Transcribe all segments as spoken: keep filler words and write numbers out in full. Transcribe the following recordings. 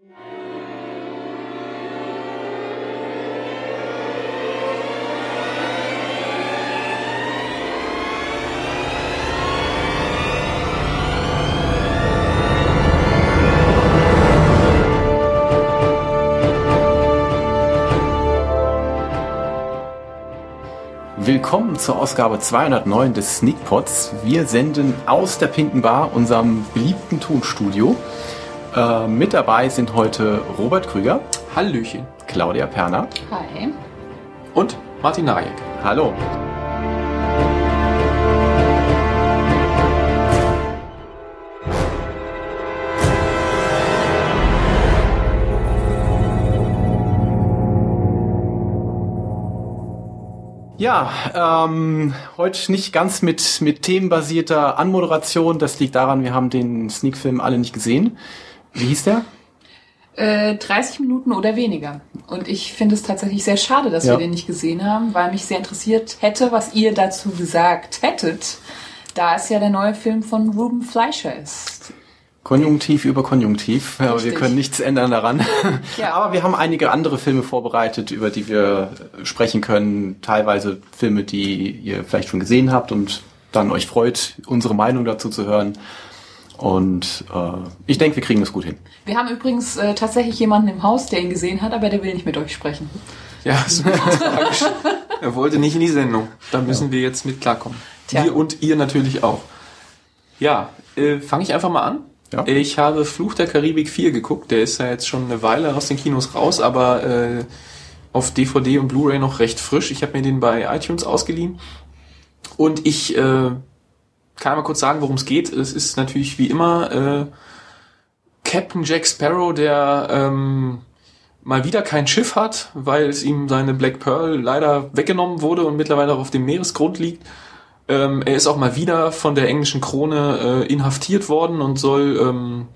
Willkommen zur Ausgabe zweihundertneun des Sneakpods. Wir senden aus der Pinken Bar, unserem beliebten Tonstudio. Äh, mit dabei sind heute Robert Krüger. Hallöchen. Claudia Perner. Hi. Und Martin Najek. Hallo. Ja, ähm, heute nicht ganz mit, mit themenbasierter Anmoderation. Das liegt daran, wir haben den Sneak-Film alle nicht gesehen. Wie hieß der? Äh, dreißig Minuten oder weniger. Und ich finde es tatsächlich sehr schade, dass ja. wir den nicht gesehen haben, weil mich sehr interessiert hätte, was ihr dazu gesagt hättet, da es ja der neue Film von Ruben Fleischer ist. Konjunktiv über Konjunktiv. Ja, wir können nichts ändern daran. Ja. Aber wir haben einige andere Filme vorbereitet, über die wir sprechen können. Teilweise Filme, die ihr vielleicht schon gesehen habt und dann euch freut, unsere Meinung dazu zu hören. Und äh, ich denke, wir kriegen das gut hin. Wir haben übrigens äh, tatsächlich jemanden im Haus, der ihn gesehen hat, aber der will nicht mit euch sprechen. Ja, das ist tragisch. Er wollte nicht in die Sendung. Da müssen ja. wir jetzt mit klarkommen. Tja. Wir und ihr natürlich auch. Ja, äh, fange ich einfach mal an. Ja. Ich habe Fluch der Karibik vier geguckt, der ist ja jetzt schon eine Weile aus den Kinos raus, aber äh, auf D V D und Blu-ray noch recht frisch. Ich habe mir den bei iTunes ausgeliehen und ich äh, kann mal kurz sagen, worum es geht. Es ist natürlich wie immer äh, Captain Jack Sparrow, der ähm, mal wieder kein Schiff hat, weil es ihm seine Black Pearl leider weggenommen wurde und mittlerweile auch auf dem Meeresgrund liegt. Ähm, er ist auch mal wieder von der englischen Krone äh, inhaftiert worden und soll ähm,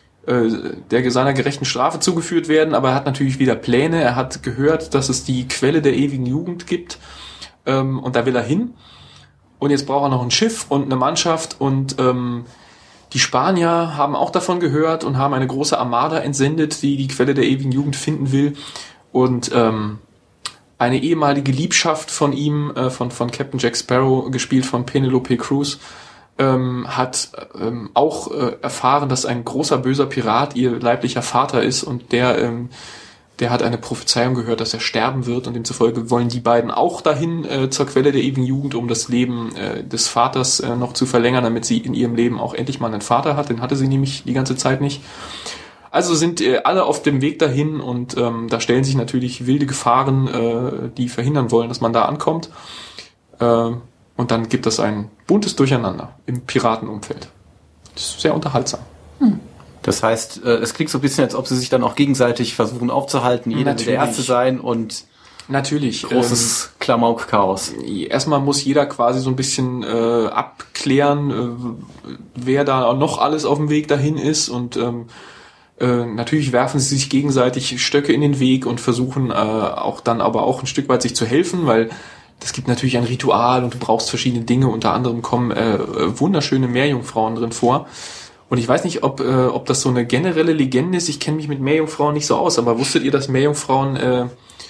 äh, der seiner gerechten Strafe zugeführt werden, aber er hat natürlich wieder Pläne. Er hat gehört, dass es die Quelle der ewigen Jugend gibt ähm, und da will er hin. Und jetzt braucht er noch ein Schiff und eine Mannschaft und ähm, die Spanier haben auch davon gehört und haben eine große Armada entsendet, die die Quelle der ewigen Jugend finden will. Und ähm, eine ehemalige Liebschaft von ihm, äh, von von Captain Jack Sparrow, gespielt von Penelope Cruz, ähm, hat ähm, auch äh, erfahren, dass ein großer böser Pirat ihr leiblicher Vater ist und der ähm, der hat eine Prophezeiung gehört, dass er sterben wird und demzufolge wollen die beiden auch dahin äh, zur Quelle der ewigen Jugend, um das Leben äh, des Vaters äh, noch zu verlängern, damit sie in ihrem Leben auch endlich mal einen Vater hat. Den hatte sie nämlich die ganze Zeit nicht. Also sind äh, alle auf dem Weg dahin und ähm, da stellen sich natürlich wilde Gefahren, äh, die verhindern wollen, dass man da ankommt. Äh, und dann gibt es ein buntes Durcheinander im Piratenumfeld. Das ist sehr unterhaltsam. Hm. Das heißt, äh, es klingt so ein bisschen, als ob sie sich dann auch gegenseitig versuchen aufzuhalten, jeder will der Erste sein und natürlich großes ähm, Klamauk-Chaos. Erstmal muss jeder quasi so ein bisschen äh, abklären, äh, wer da noch alles auf dem Weg dahin ist und ähm, Äh, natürlich werfen sie sich gegenseitig Stöcke in den Weg und versuchen äh, auch dann aber auch ein Stück weit sich zu helfen, weil das gibt natürlich ein Ritual und du brauchst verschiedene Dinge. Unter anderem kommen äh, wunderschöne Meerjungfrauen drin vor. Und ich weiß nicht, ob äh, ob das so eine generelle Legende ist. Ich kenne mich mit Meerjungfrauen nicht so aus, aber wusstet ihr, dass Meerjungfrauen äh,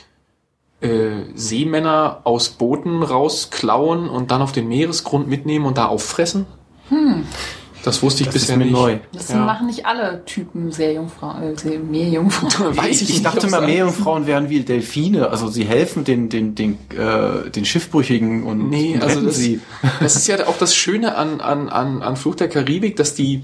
äh, Seemänner aus Booten rausklauen und dann auf den Meeresgrund mitnehmen und da auffressen? Hm. Das wusste ich das bisher ist mir nicht. Neu. Das ja. machen nicht alle Typen Seejungfrauen, äh, Meerjungfrauen. Weiß ich, ich dachte mal, Meerjungfrauen wären wie Delfine. Also sie helfen den den den äh, den Schiffbrüchigen und nee, und also das, sie. Das ist ja auch das Schöne an an an an Fluch der Karibik, dass die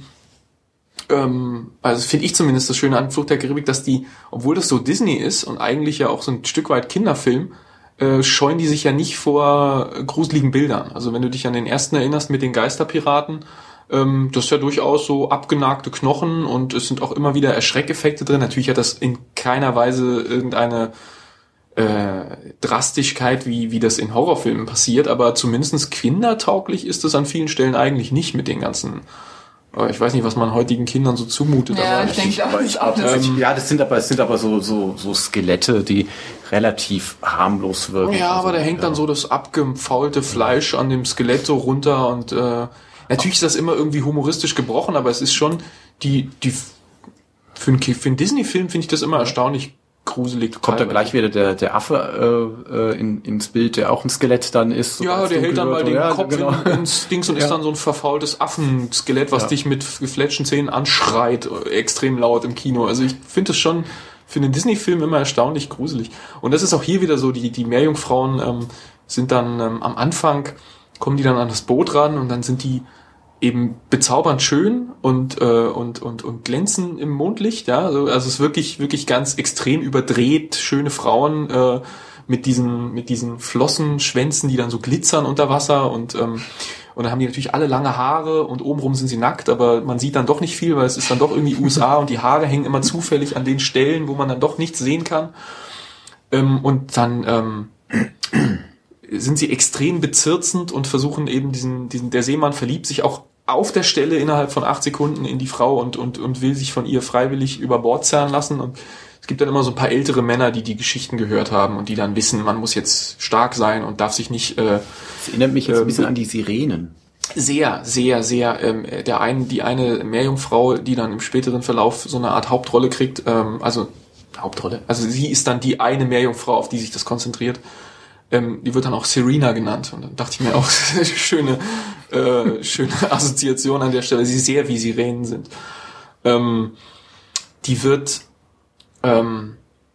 ähm, also finde ich zumindest das Schöne an Fluch der Karibik, dass die, obwohl das so Disney ist und eigentlich ja auch so ein Stück weit Kinderfilm, äh, scheuen die sich ja nicht vor gruseligen Bildern. Also wenn du dich an den ersten erinnerst mit den Geisterpiraten, das ist ja durchaus so abgenagte Knochen und es sind auch immer wieder Erschreckeffekte drin. Natürlich hat das in keiner Weise irgendeine äh, Drastigkeit, wie wie das in Horrorfilmen passiert, aber zumindest kindertauglich ist es an vielen Stellen eigentlich nicht mit den ganzen. Ich weiß nicht, was man heutigen Kindern so zumutet. Ja, aber ich denke auch, ich auch ähm, ja, das sind aber es sind aber so so so Skelette, die relativ harmlos wirken. Ja, also, aber da hängt ja. dann so das abgefaulte Fleisch an dem Skelett so runter und äh, natürlich ist das immer irgendwie humoristisch gebrochen, aber es ist schon, die die für einen, für einen Disney-Film finde ich das immer erstaunlich gruselig. Kommt da gleich wieder der, der Affe äh, in, ins Bild, der auch ein Skelett dann ist. So ja, der hält dann mal den ja, Kopf genau. in, ins Dings und ja. ist dann so ein verfaultes Affenskelett, was ja. dich mit gefletschten Zähnen anschreit, extrem laut im Kino. Also ich finde es schon für einen Disney-Film immer erstaunlich gruselig. Und das ist auch hier wieder so, die, die Meerjungfrauen ähm, sind dann ähm, am Anfang, kommen die dann an das Boot ran und dann sind die eben bezaubernd schön und, äh, und, und, und glänzen im Mondlicht, ja. Also, also es ist wirklich, wirklich ganz extrem überdreht, schöne Frauen, äh, mit diesen, mit diesen Flossenschwänzen, die dann so glitzern unter Wasser und, ähm, und dann haben die natürlich alle lange Haare und obenrum sind sie nackt, aber man sieht dann doch nicht viel, weil es ist dann doch irgendwie U S A und die Haare hängen immer zufällig an den Stellen, wo man dann doch nichts sehen kann. Ähm, und dann, ähm, sind sie extrem bezirzend und versuchen eben diesen, diesen, der Seemann verliebt sich auch auf der Stelle innerhalb von acht Sekunden in die Frau und, und, und will sich von ihr freiwillig über Bord zerren lassen. Und es gibt dann immer so ein paar ältere Männer, die die Geschichten gehört haben und die dann wissen, man muss jetzt stark sein und darf sich nicht... Äh, das erinnert mich jetzt ähm, ein bisschen an die Sirenen. Sehr, sehr, sehr. Ähm, der einen, die eine Meerjungfrau, die dann im späteren Verlauf so eine Art Hauptrolle kriegt, ähm, also Hauptrolle, also sie ist dann die eine Meerjungfrau, auf die sich das konzentriert. Ähm, die wird dann auch Serena genannt. Und dann dachte ich mir auch, schöne, äh, schöne Assoziation an der Stelle, sie sehr wie Sirenen sind. Ähm, die wird, ähm,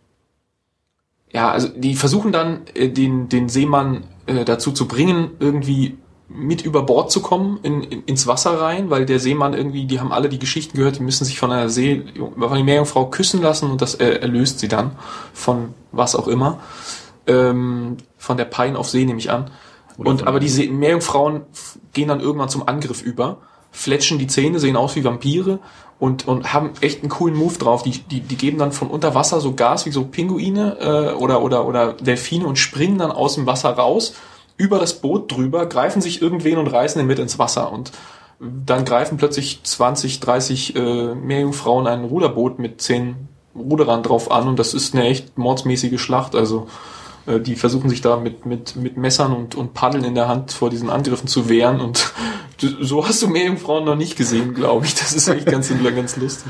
ja, also die versuchen dann, äh, den, den Seemann äh, dazu zu bringen, irgendwie mit über Bord zu kommen, in, in, ins Wasser rein, weil der Seemann irgendwie, die haben alle die Geschichten gehört, die müssen sich von einer See, von der Meerjungfrau küssen lassen und das äh, erlöst sie dann von was auch immer. Ähm, von der Pein auf See nehme ich an. Und aber die Meerjungfrauen gehen dann irgendwann zum Angriff über, fletschen die Zähne, sehen aus wie Vampire und und haben echt einen coolen Move drauf. Die die die geben dann von unter Wasser so Gas wie so Pinguine äh, oder oder oder Delfine und springen dann aus dem Wasser raus über das Boot drüber, greifen sich irgendwen und reißen ihn mit ins Wasser und dann greifen plötzlich zwanzig, dreißig äh, Meerjungfrauen ein Ruderboot mit zehn Ruderern drauf an und das ist eine echt mordsmäßige Schlacht. Also die versuchen sich da mit, mit, mit Messern und, und Paddeln in der Hand vor diesen Angriffen zu wehren und so hast du Meerjungfrauen noch nicht gesehen, glaube ich. Das ist echt ganz, ganz lustig.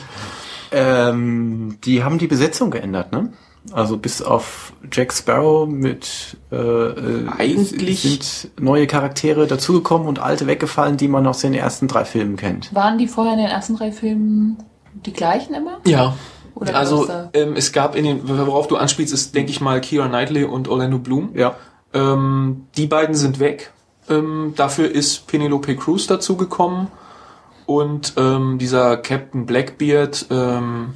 Ähm, die haben die Besetzung geändert, ne? Also bis auf Jack Sparrow mit äh, eigentlich sind neue Charaktere dazugekommen und alte weggefallen, die man aus den ersten drei Filmen kennt. Waren die vorher in den ersten drei Filmen die gleichen immer? Ja. Oder also ähm, es gab in den, worauf du anspielst, ist, denke ich mal, Keira Knightley und Orlando Bloom. Ja. Ähm, die beiden sind weg. Ähm, dafür ist Penelope Cruz dazugekommen und ähm, dieser Captain Blackbeard, ähm,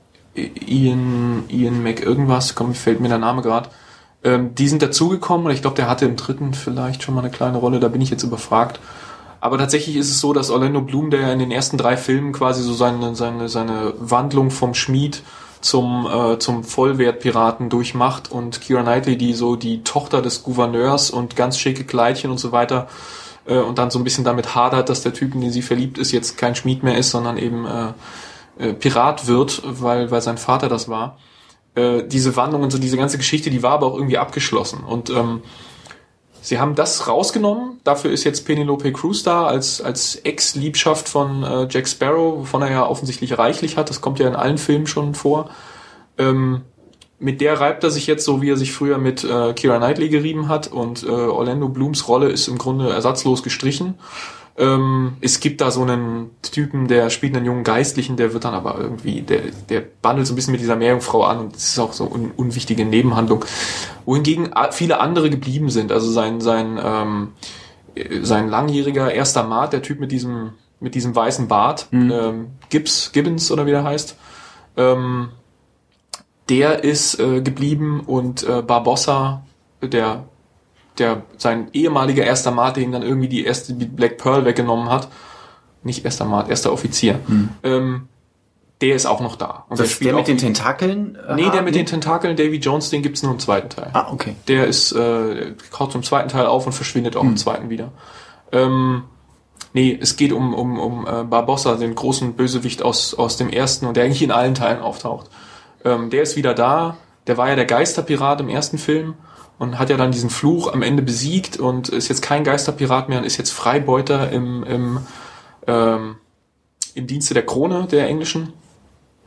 Ian, Ian Mac irgendwas, komm, fällt mir der Name gerade. Ähm, die sind dazugekommen und ich glaube, der hatte im dritten vielleicht schon mal eine kleine Rolle. Da bin ich jetzt überfragt. Aber tatsächlich ist es so, dass Orlando Bloom, der in den ersten drei Filmen quasi so seine seine seine Wandlung vom Schmied zum äh, zum Vollwertpiraten durchmacht und Keira Knightley, die so die Tochter des Gouverneurs und ganz schicke Kleidchen und so weiter äh, und dann so ein bisschen damit hadert, dass der Typ, in den sie verliebt ist, jetzt kein Schmied mehr ist, sondern eben äh, äh, Pirat wird, weil weil sein Vater das war. Äh, diese Wandlung und so diese ganze Geschichte, die war aber auch irgendwie abgeschlossen und ähm, sie haben das rausgenommen, dafür ist jetzt Penelope Cruz da als als Ex-Liebschaft von äh, Jack Sparrow, wovon er ja offensichtlich reichlich hat, das kommt ja in allen Filmen schon vor. Ähm, mit der reibt er sich jetzt so, wie er sich früher mit äh, Keira Knightley gerieben hat und äh, Orlando Blooms Rolle ist im Grunde ersatzlos gestrichen. Ähm, es gibt da so einen Typen, der spielt einen jungen Geistlichen, der wird dann aber irgendwie, der der bandelt so ein bisschen mit dieser Meerjungfrau an und das ist auch so eine un, unwichtige Nebenhandlung. Wohingegen viele andere geblieben sind, also sein sein ähm, sein langjähriger erster Mart, der Typ mit diesem mit diesem weißen Bart, mhm. ähm, Gibbs, Gibbons oder wie der heißt, ähm, der ist äh, geblieben und äh, Barbossa, der der sein ehemaliger erster Mart, den dann irgendwie die erste die Black Pearl weggenommen hat, nicht erster Mart, erster Offizier, hm. ähm, der ist auch noch da. Und das ist der mit den Tentakeln? Äh, nee, der mit nee. den Tentakeln, Davy Jones, den gibt's nur im zweiten Teil. Ah, okay. Der ist, äh, taucht im zweiten Teil auf und verschwindet auch hm. im zweiten wieder. Ähm, nee, es geht um, um, um äh, Barbossa, den großen Bösewicht aus, aus dem ersten und der eigentlich in allen Teilen auftaucht. Ähm, der ist wieder da, der war ja der Geisterpirat im ersten Film und hat ja dann diesen Fluch am Ende besiegt und ist jetzt kein Geisterpirat mehr und ist jetzt Freibeuter im, im, ähm, im Dienste der Krone der englischen.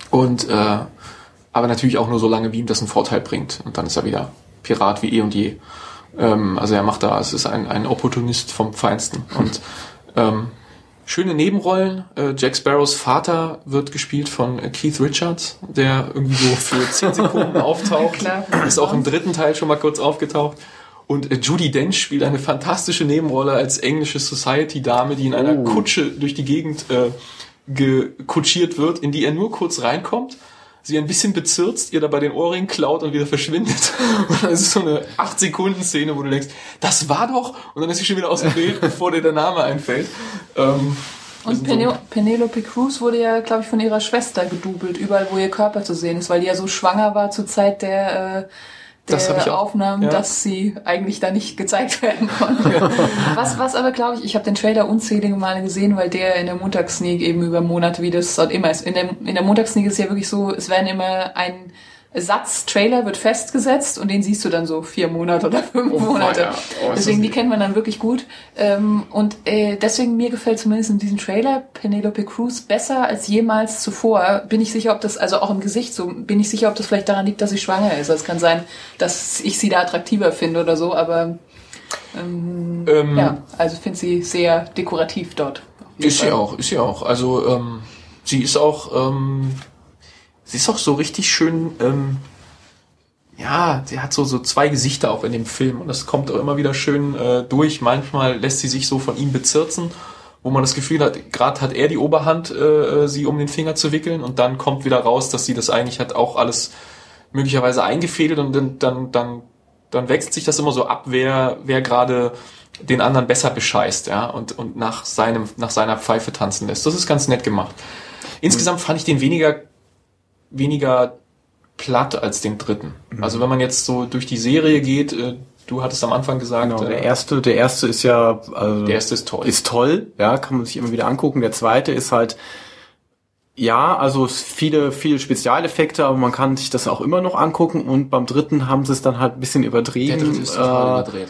Und äh, aber natürlich auch nur so lange, wie ihm das einen Vorteil bringt. Und dann ist er wieder Pirat wie eh und je. Ähm, also er macht da, es ist ein, ein Opportunist vom Feinsten. Und ähm, schöne Nebenrollen. Äh, Jack Sparrows Vater wird gespielt von äh, Keith Richards, der irgendwie so für zehn Sekunden auftaucht. Klar. Ist auch im dritten Teil schon mal kurz aufgetaucht. Und äh, Judi Dench spielt eine fantastische Nebenrolle als englische Society-Dame, die in einer oh. Kutsche durch die Gegend äh, gekutschiert wird, in die er nur kurz reinkommt, sie ein bisschen bezirzt, ihr dabei den Ohrring klaut und wieder verschwindet. Und das ist so eine acht Sekunden Szene, wo du denkst, das war doch, und dann ist sie schon wieder aus dem Bild, bevor dir der Name einfällt. Ähm, und Pene- so Penelope Cruz wurde ja, glaube ich, von ihrer Schwester gedoubelt, überall, wo ihr Körper zu sehen ist, weil die ja so schwanger war zur Zeit der... Äh, der Aufnahmen, ja. dass sie eigentlich da nicht gezeigt werden konnten. Ja. Was, was aber, glaube ich, ich habe den Trailer unzählige Male gesehen, weil der in der Montagssneak eben über Monate, wie das dort immer ist. In der, in der Montagssneak ist es ja wirklich so, es werden immer ein Satz, Trailer wird festgesetzt und den siehst du dann so vier Monate oder fünf oh, Monate. Ja. Oh, deswegen, die kennt man dann wirklich gut. Und äh, deswegen, mir gefällt zumindest in diesem Trailer Penelope Cruz besser als jemals zuvor. Bin ich sicher, ob das, also auch im Gesicht so, bin ich sicher, ob das vielleicht daran liegt, dass sie schwanger ist. Also es kann sein, dass ich sie da attraktiver finde oder so, aber ähm, ähm, ja, also ich finde sie sehr dekorativ dort. Ist sie auch, ist sie auch. Also ähm, sie ist auch... Ähm Sie ist auch so richtig schön, ähm, ja, sie hat so so zwei Gesichter auch in dem Film und das kommt auch immer wieder schön äh, durch. Manchmal lässt sie sich so von ihm bezirzen, wo man das Gefühl hat, gerade hat er die Oberhand, äh, sie um den Finger zu wickeln und dann kommt wieder raus, dass sie das eigentlich hat auch alles möglicherweise eingefädelt und dann dann dann, dann wechselt sich das immer so ab, wer wer gerade den anderen besser bescheißt, ja, und und nach seinem nach seiner Pfeife tanzen lässt. Das ist ganz nett gemacht. Insgesamt fand ich den weniger weniger platt als den dritten. Mhm. Also wenn man jetzt so durch die Serie geht, äh, du hattest am Anfang gesagt... Genau, der erste, der erste ist ja... Also der erste ist toll. Ist toll, ja, kann man sich immer wieder angucken. Der zweite ist halt... Ja, also viele, viele Spezialeffekte, aber man kann sich das auch immer noch angucken und beim dritten haben sie es dann halt ein bisschen übertrieben. Der dritte ist total äh, überdreht.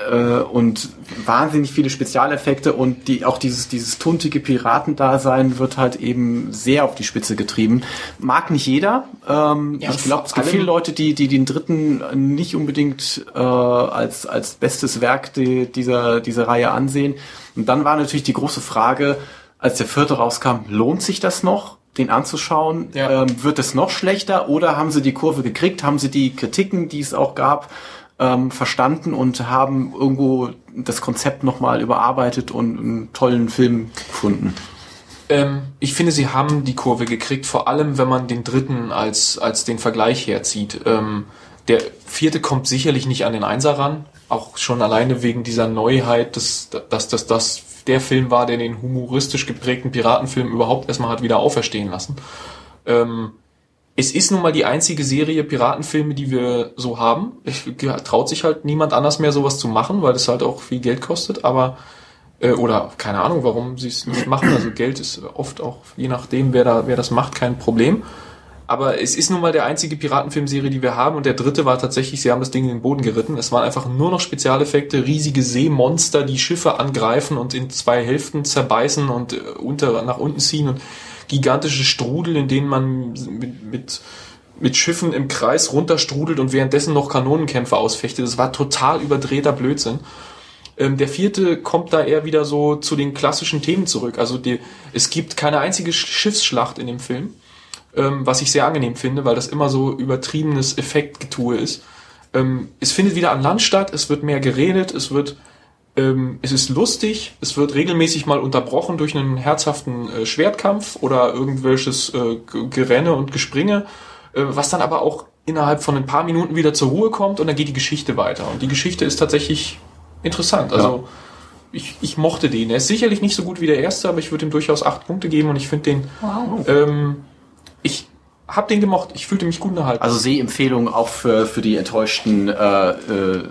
Und wahnsinnig viele Spezialeffekte und die auch dieses dieses tuntige Piratendasein wird halt eben sehr auf die Spitze getrieben. Mag nicht jeder. Ähm, ja, ich glaube, es gibt viele Leute, die die den dritten nicht unbedingt äh, als als bestes Werk die, dieser dieser Reihe ansehen. Und dann war natürlich die große Frage, als der vierte rauskam, lohnt sich das noch, den anzuschauen? Ja. Ähm, wird es noch schlechter oder haben sie die Kurve gekriegt? Haben sie die Kritiken, die es auch gab, Ähm, verstanden und haben irgendwo das Konzept nochmal überarbeitet und einen tollen Film gefunden? Ähm, ich finde, sie haben die Kurve gekriegt, vor allem wenn man den dritten als als den Vergleich herzieht. Ähm, der vierte kommt sicherlich nicht an den Einser ran, auch schon alleine wegen dieser Neuheit, dass dass das das der Film war, der den humoristisch geprägten Piratenfilm überhaupt erstmal hat wieder auferstehen lassen. Ähm, Es ist nun mal die einzige Serie Piratenfilme, die wir so haben. Ich, traut sich halt niemand anders mehr sowas zu machen, weil das halt auch viel Geld kostet, aber äh, oder keine Ahnung, warum sie es nicht machen. Also Geld ist oft auch, je nachdem, wer da wer das macht, kein Problem. Aber es ist nun mal der einzige Piratenfilmserie, die wir haben und der dritte war tatsächlich, sie haben das Ding in den Boden geritten. Es waren einfach nur noch Spezialeffekte, riesige Seemonster, die Schiffe angreifen und in zwei Hälften zerbeißen und äh, unter nach unten ziehen und gigantische Strudel, in denen man mit, mit, mit Schiffen im Kreis runterstrudelt und währenddessen noch Kanonenkämpfe ausfechtet. Das war total überdrehter Blödsinn. Ähm, der vierte kommt da eher wieder so zu den klassischen Themen zurück. Also die, es gibt keine einzige Schiffsschlacht in dem Film, ähm, was ich sehr angenehm finde, weil das immer so übertriebenes Effektgetue ist. Ähm, es findet wieder an Land statt, es wird mehr geredet, es wird Ähm, es ist lustig, es wird regelmäßig mal unterbrochen durch einen herzhaften äh, Schwertkampf oder irgendwelches äh, Gerenne und Gespringe, äh, was dann aber auch innerhalb von ein paar Minuten wieder zur Ruhe kommt und dann geht die Geschichte weiter. Und die Geschichte ist tatsächlich interessant. Also ja. ich, ich mochte den. Er ist sicherlich nicht so gut wie der erste, aber ich würde ihm durchaus acht Punkte geben und ich finde den... Wow. Ähm, ich habe den gemocht. Ich fühlte mich gut unterhalten. Also Sehempfehlung auch für, für die enttäuschten... Äh, äh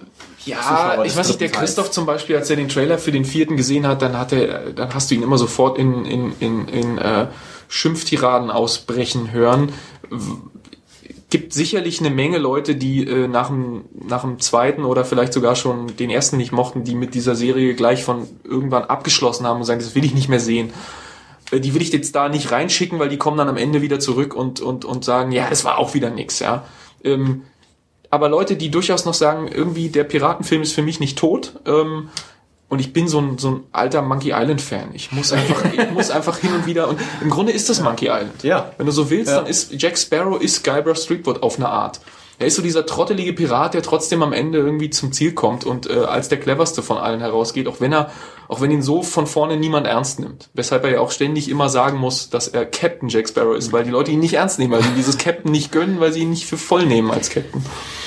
Ja, ich weiß nicht, der Christoph zum Beispiel, als er den Trailer für den vierten gesehen hat, dann hat er, dann hast du ihn immer sofort in, in, in, in äh, Schimpftiraden ausbrechen hören. Gibt sicherlich eine Menge Leute, die äh, nach dem, nach dem zweiten oder vielleicht sogar schon den ersten nicht mochten, die mit dieser Serie gleich von irgendwann abgeschlossen haben und sagen, das will ich nicht mehr sehen. die will ich jetzt da nicht reinschicken, weil die kommen dann am Ende wieder zurück und und und sagen, ja, es war auch wieder nix, ja. Ähm, aber Leute, die durchaus noch sagen, irgendwie der Piratenfilm ist für mich nicht tot, ähm, und ich bin so ein so ein alter Monkey Island Fan. Ich muss einfach ich muss einfach hin und wieder, und im Grunde ist das Monkey Island. Ja. Wenn du so willst, ja. dann ist Jack Sparrow ist Guybrush Threepwood auf eine Art. Er ist so dieser trottelige Pirat, der trotzdem am Ende irgendwie zum Ziel kommt und äh, als der cleverste von allen herausgeht, auch wenn er, auch wenn ihn so von vorne niemand ernst nimmt. Weshalb er ja auch ständig immer sagen muss, dass er Captain Jack Sparrow ist, weil die Leute ihn nicht ernst nehmen, weil sie dieses Captain nicht gönnen, weil sie ihn nicht für voll nehmen als Captain.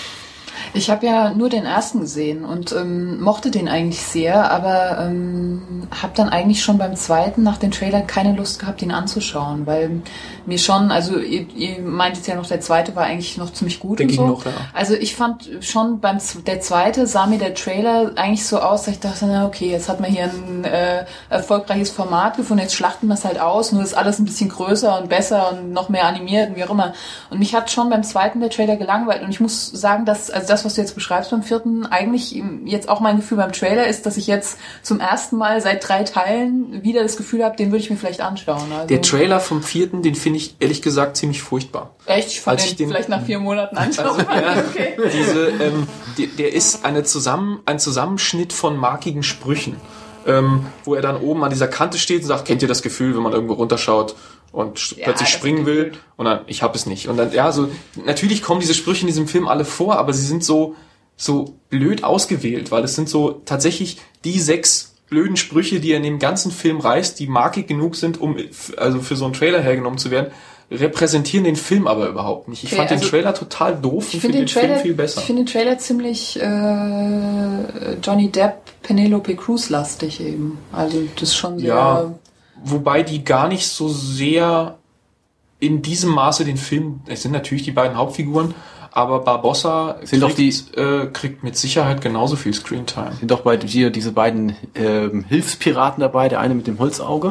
Ich habe ja nur den ersten gesehen und ähm, mochte den eigentlich sehr, aber ähm, habe dann eigentlich schon beim zweiten nach dem Trailer keine Lust gehabt, ihn anzuschauen, weil mir schon, also ihr, ihr meintet ja noch, der zweite war eigentlich noch ziemlich gut der und ging so. Noch, ja. Also ich fand schon beim der zweite sah mir der Trailer eigentlich so aus, dass ich dachte, na okay, jetzt hat man hier ein äh, erfolgreiches Format gefunden, jetzt schlachten wir es halt aus, nur ist alles ein bisschen größer und besser und noch mehr animiert und wie auch immer. Und mich hat schon beim zweiten der Trailer gelangweilt und ich muss sagen, dass also das, was du jetzt beschreibst beim vierten, eigentlich jetzt auch mein Gefühl beim Trailer ist, dass ich jetzt zum ersten Mal seit drei Teilen wieder das Gefühl habe, den würde ich mir vielleicht anschauen. Also der Trailer vom vierten, den finde ich ehrlich gesagt ziemlich furchtbar. Echt? Ich fand den, den vielleicht nach vier Monaten anschauen. Also, ja, okay. Diese, ähm, die, der ist eine zusammen, ein Zusammenschnitt von markigen Sprüchen, ähm, wo er dann oben an dieser Kante steht und sagt, kennt ihr das Gefühl, wenn man irgendwo runterschaut und ja, plötzlich springen will und dann, ich hab es nicht. Und dann, ja, so, natürlich kommen diese Sprüche in diesem Film alle vor, aber sie sind so, so blöd ausgewählt, weil es sind so tatsächlich die sechs blöden Sprüche, die er in dem ganzen Film reißt, die markig genug sind, um, also für so einen Trailer hergenommen zu werden, repräsentieren den Film aber überhaupt nicht. Ich okay, fand also den Trailer total doof und finde den, den Trailer, Film viel besser. Ich finde den Trailer ziemlich äh, Johnny Depp, Penelope Cruz lastig eben. Also das ist schon sehr... Ja, wobei die gar nicht so sehr in diesem Maße den Film... Es sind natürlich die beiden Hauptfiguren, aber Barbossa sind kriegt, doch die, äh, kriegt mit Sicherheit genauso viel Screentime. Sind doch bei dir diese beiden ähm, Hilfspiraten dabei, der eine mit dem Holzauge?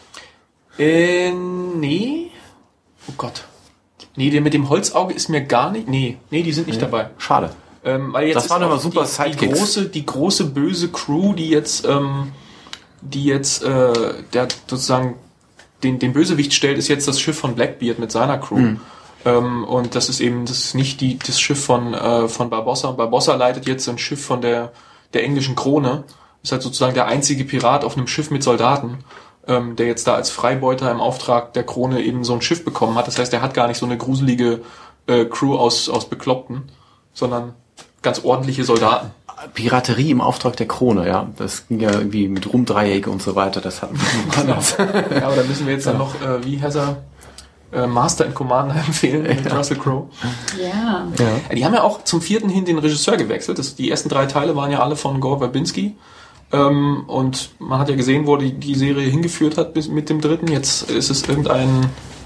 Äh, nee... Oh Gott. Nee, der mit dem Holzauge ist mir gar nicht... Nee, nee, die sind nicht nee. dabei. Schade. Ähm, weil jetzt das waren aber super die, die große, die große böse Crew, die jetzt, ähm, die jetzt, äh, der sozusagen den, den Bösewicht stellt, ist jetzt das Schiff von Blackbeard mit seiner Crew. Mhm. Ähm, und das ist eben, das ist nicht die, das Schiff von, äh, von Barbossa. Barbossa leitet jetzt ein Schiff von der, der englischen Krone. Ist halt sozusagen der einzige Pirat auf einem Schiff mit Soldaten, ähm, der jetzt da als Freibeuter im Auftrag der Krone eben so ein Schiff bekommen hat. Das heißt, er hat gar nicht so eine gruselige äh, Crew aus, aus Bekloppten, sondern ganz ordentliche Soldaten. Piraterie im Auftrag der Krone, ja. Das ging ja irgendwie mit Rumdreiecke und so weiter. Das hatten wir anders. Ja, aber da müssen wir jetzt dann noch, äh, wie heißt er, äh, Master in Commander empfehlen, mit ja. Russell Crowe. Ja. ja. Die haben ja auch zum vierten hin den Regisseur gewechselt. Das, die ersten drei Teile waren ja alle von Gore Verbinski. Ähm, und man hat ja gesehen, wo die, die Serie hingeführt hat bis mit dem dritten. Jetzt ist es irgendein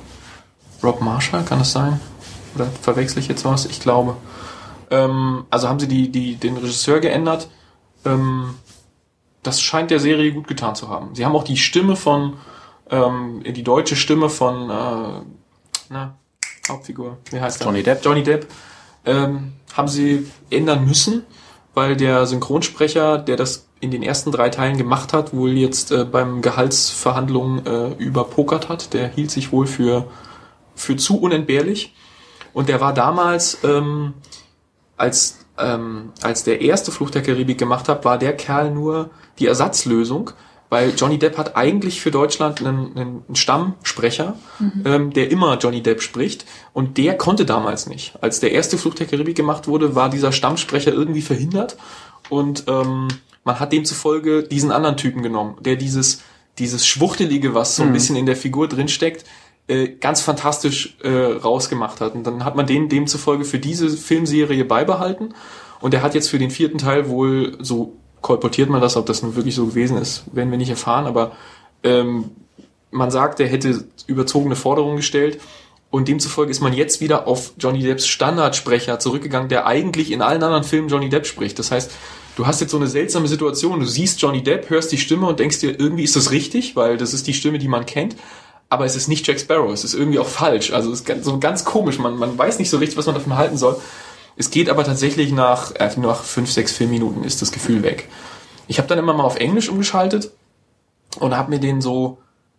Rob Marshall, kann das sein? Oder verwechsel ich jetzt was? Ich glaube. Ähm, also haben sie die, die, den Regisseur geändert. Ähm, das scheint der Serie gut getan zu haben. Sie haben auch die Stimme von, ähm, die deutsche Stimme von, äh, na, Hauptfigur, wie heißt der? Johnny Depp. Johnny Depp, ähm, haben sie ändern müssen, weil der Synchronsprecher, der das in den ersten drei Teilen gemacht hat, wohl jetzt äh, beim Gehaltsverhandlungen äh, überpokert hat. Der hielt sich wohl für, für zu unentbehrlich. Und der war damals, ähm, als, ähm, als der erste Fluch der Karibik gemacht hat, war der Kerl nur die Ersatzlösung, weil Johnny Depp hat eigentlich für Deutschland einen, einen Stammsprecher, mhm. ähm, der immer Johnny Depp spricht, und der konnte damals nicht. Als der erste Fluch der Karibik gemacht wurde, war dieser Stammsprecher irgendwie verhindert, und ähm, man hat demzufolge diesen anderen Typen genommen, der dieses, dieses Schwuchtelige, was so ein mhm. bisschen in der Figur drinsteckt, äh, ganz fantastisch äh, rausgemacht hat. Und dann hat man den demzufolge für diese Filmserie beibehalten, und er hat jetzt für den vierten Teil wohl, so kolportiert man das, ob das nun wirklich so gewesen ist, werden wir nicht erfahren, aber ähm, man sagt, er hätte überzogene Forderungen gestellt, und demzufolge ist man jetzt wieder auf Johnny Depps Standardsprecher zurückgegangen, der eigentlich in allen anderen Filmen Johnny Depp spricht. Das heißt, du hast jetzt so eine seltsame Situation, du siehst Johnny Depp, hörst die Stimme und denkst dir, irgendwie ist das richtig, weil das ist die Stimme, die man kennt, aber es ist nicht Jack Sparrow, es ist irgendwie auch falsch, also es ist ganz, so ganz komisch, man, man weiß nicht so richtig, was man davon halten soll. Es geht aber tatsächlich nach, äh, nach fünf, sechs Filmminuten ist das Gefühl weg. Ich habe dann immer mal auf Englisch umgeschaltet und habe mir den so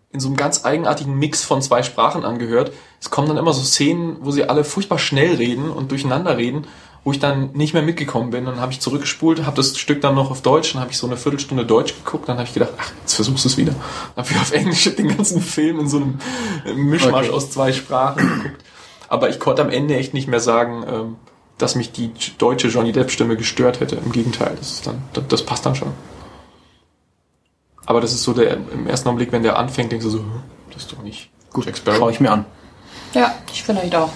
in so einem ganz eigenartigen Mix von zwei Sprachen angehört. Es kommen dann immer so Szenen, wo sie alle furchtbar schnell reden und durcheinander reden, wo ich dann nicht mehr mitgekommen bin. Dann habe ich zurückgespult, habe das Stück dann noch auf Deutsch, dann habe ich so eine Viertelstunde Deutsch geguckt, dann habe ich gedacht, ach, jetzt versuchst du es wieder. Dann habe ich auf Englisch den ganzen Film in so einem Mischmasch okay. aus zwei Sprachen geguckt. Aber ich konnte am Ende echt nicht mehr sagen, dass mich die deutsche Johnny Depp-Stimme gestört hätte. Im Gegenteil, das ist dann, das passt dann schon. Aber das ist so der, im ersten Augenblick, wenn der anfängt, denkst du so, das ist doch nicht gut. Schau ich mir an. Ja, ich vielleicht auch.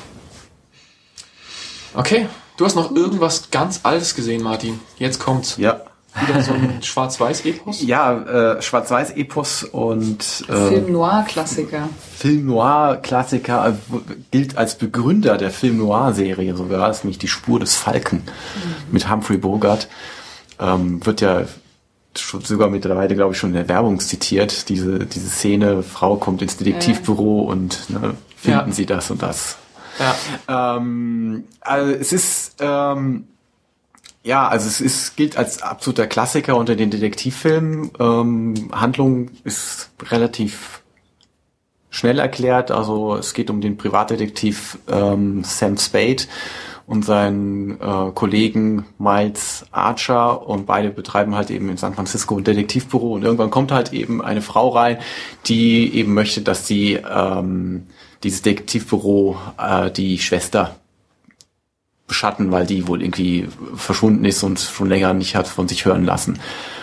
Okay, du hast noch irgendwas ganz Altes gesehen, Martin. Jetzt kommt's. Ja. Wieder so ein Schwarz-Weiß-Epos? Ja, äh, Schwarz-Weiß-Epos und äh, Film-Noir-Klassiker. Film-Noir-Klassiker äh, gilt als Begründer der Film-Noir-Serie sogar. Das ist nämlich die Spur des Falken mhm. mit Humphrey Bogart. Ähm, wird ja schon sogar mittlerweile, glaube ich, schon in der Werbung zitiert. Diese diese Szene, Frau kommt ins Detektivbüro äh. und ne, finden ja. sie das und das. Ja. Ähm, also es ist ähm, ja, also es ist gilt als absoluter Klassiker unter den Detektivfilmen. Ähm, Handlung ist relativ schnell erklärt. Also es geht um den Privatdetektiv ähm, Sam Spade und seinen äh, Kollegen Miles Archer, und beide betreiben halt eben in San Francisco ein Detektivbüro, und irgendwann kommt halt eben eine Frau rein, die eben möchte, dass sie ähm, dieses Detektivbüro äh, die Schwester beschatten, weil die wohl irgendwie verschwunden ist und schon länger nicht hat von sich hören lassen.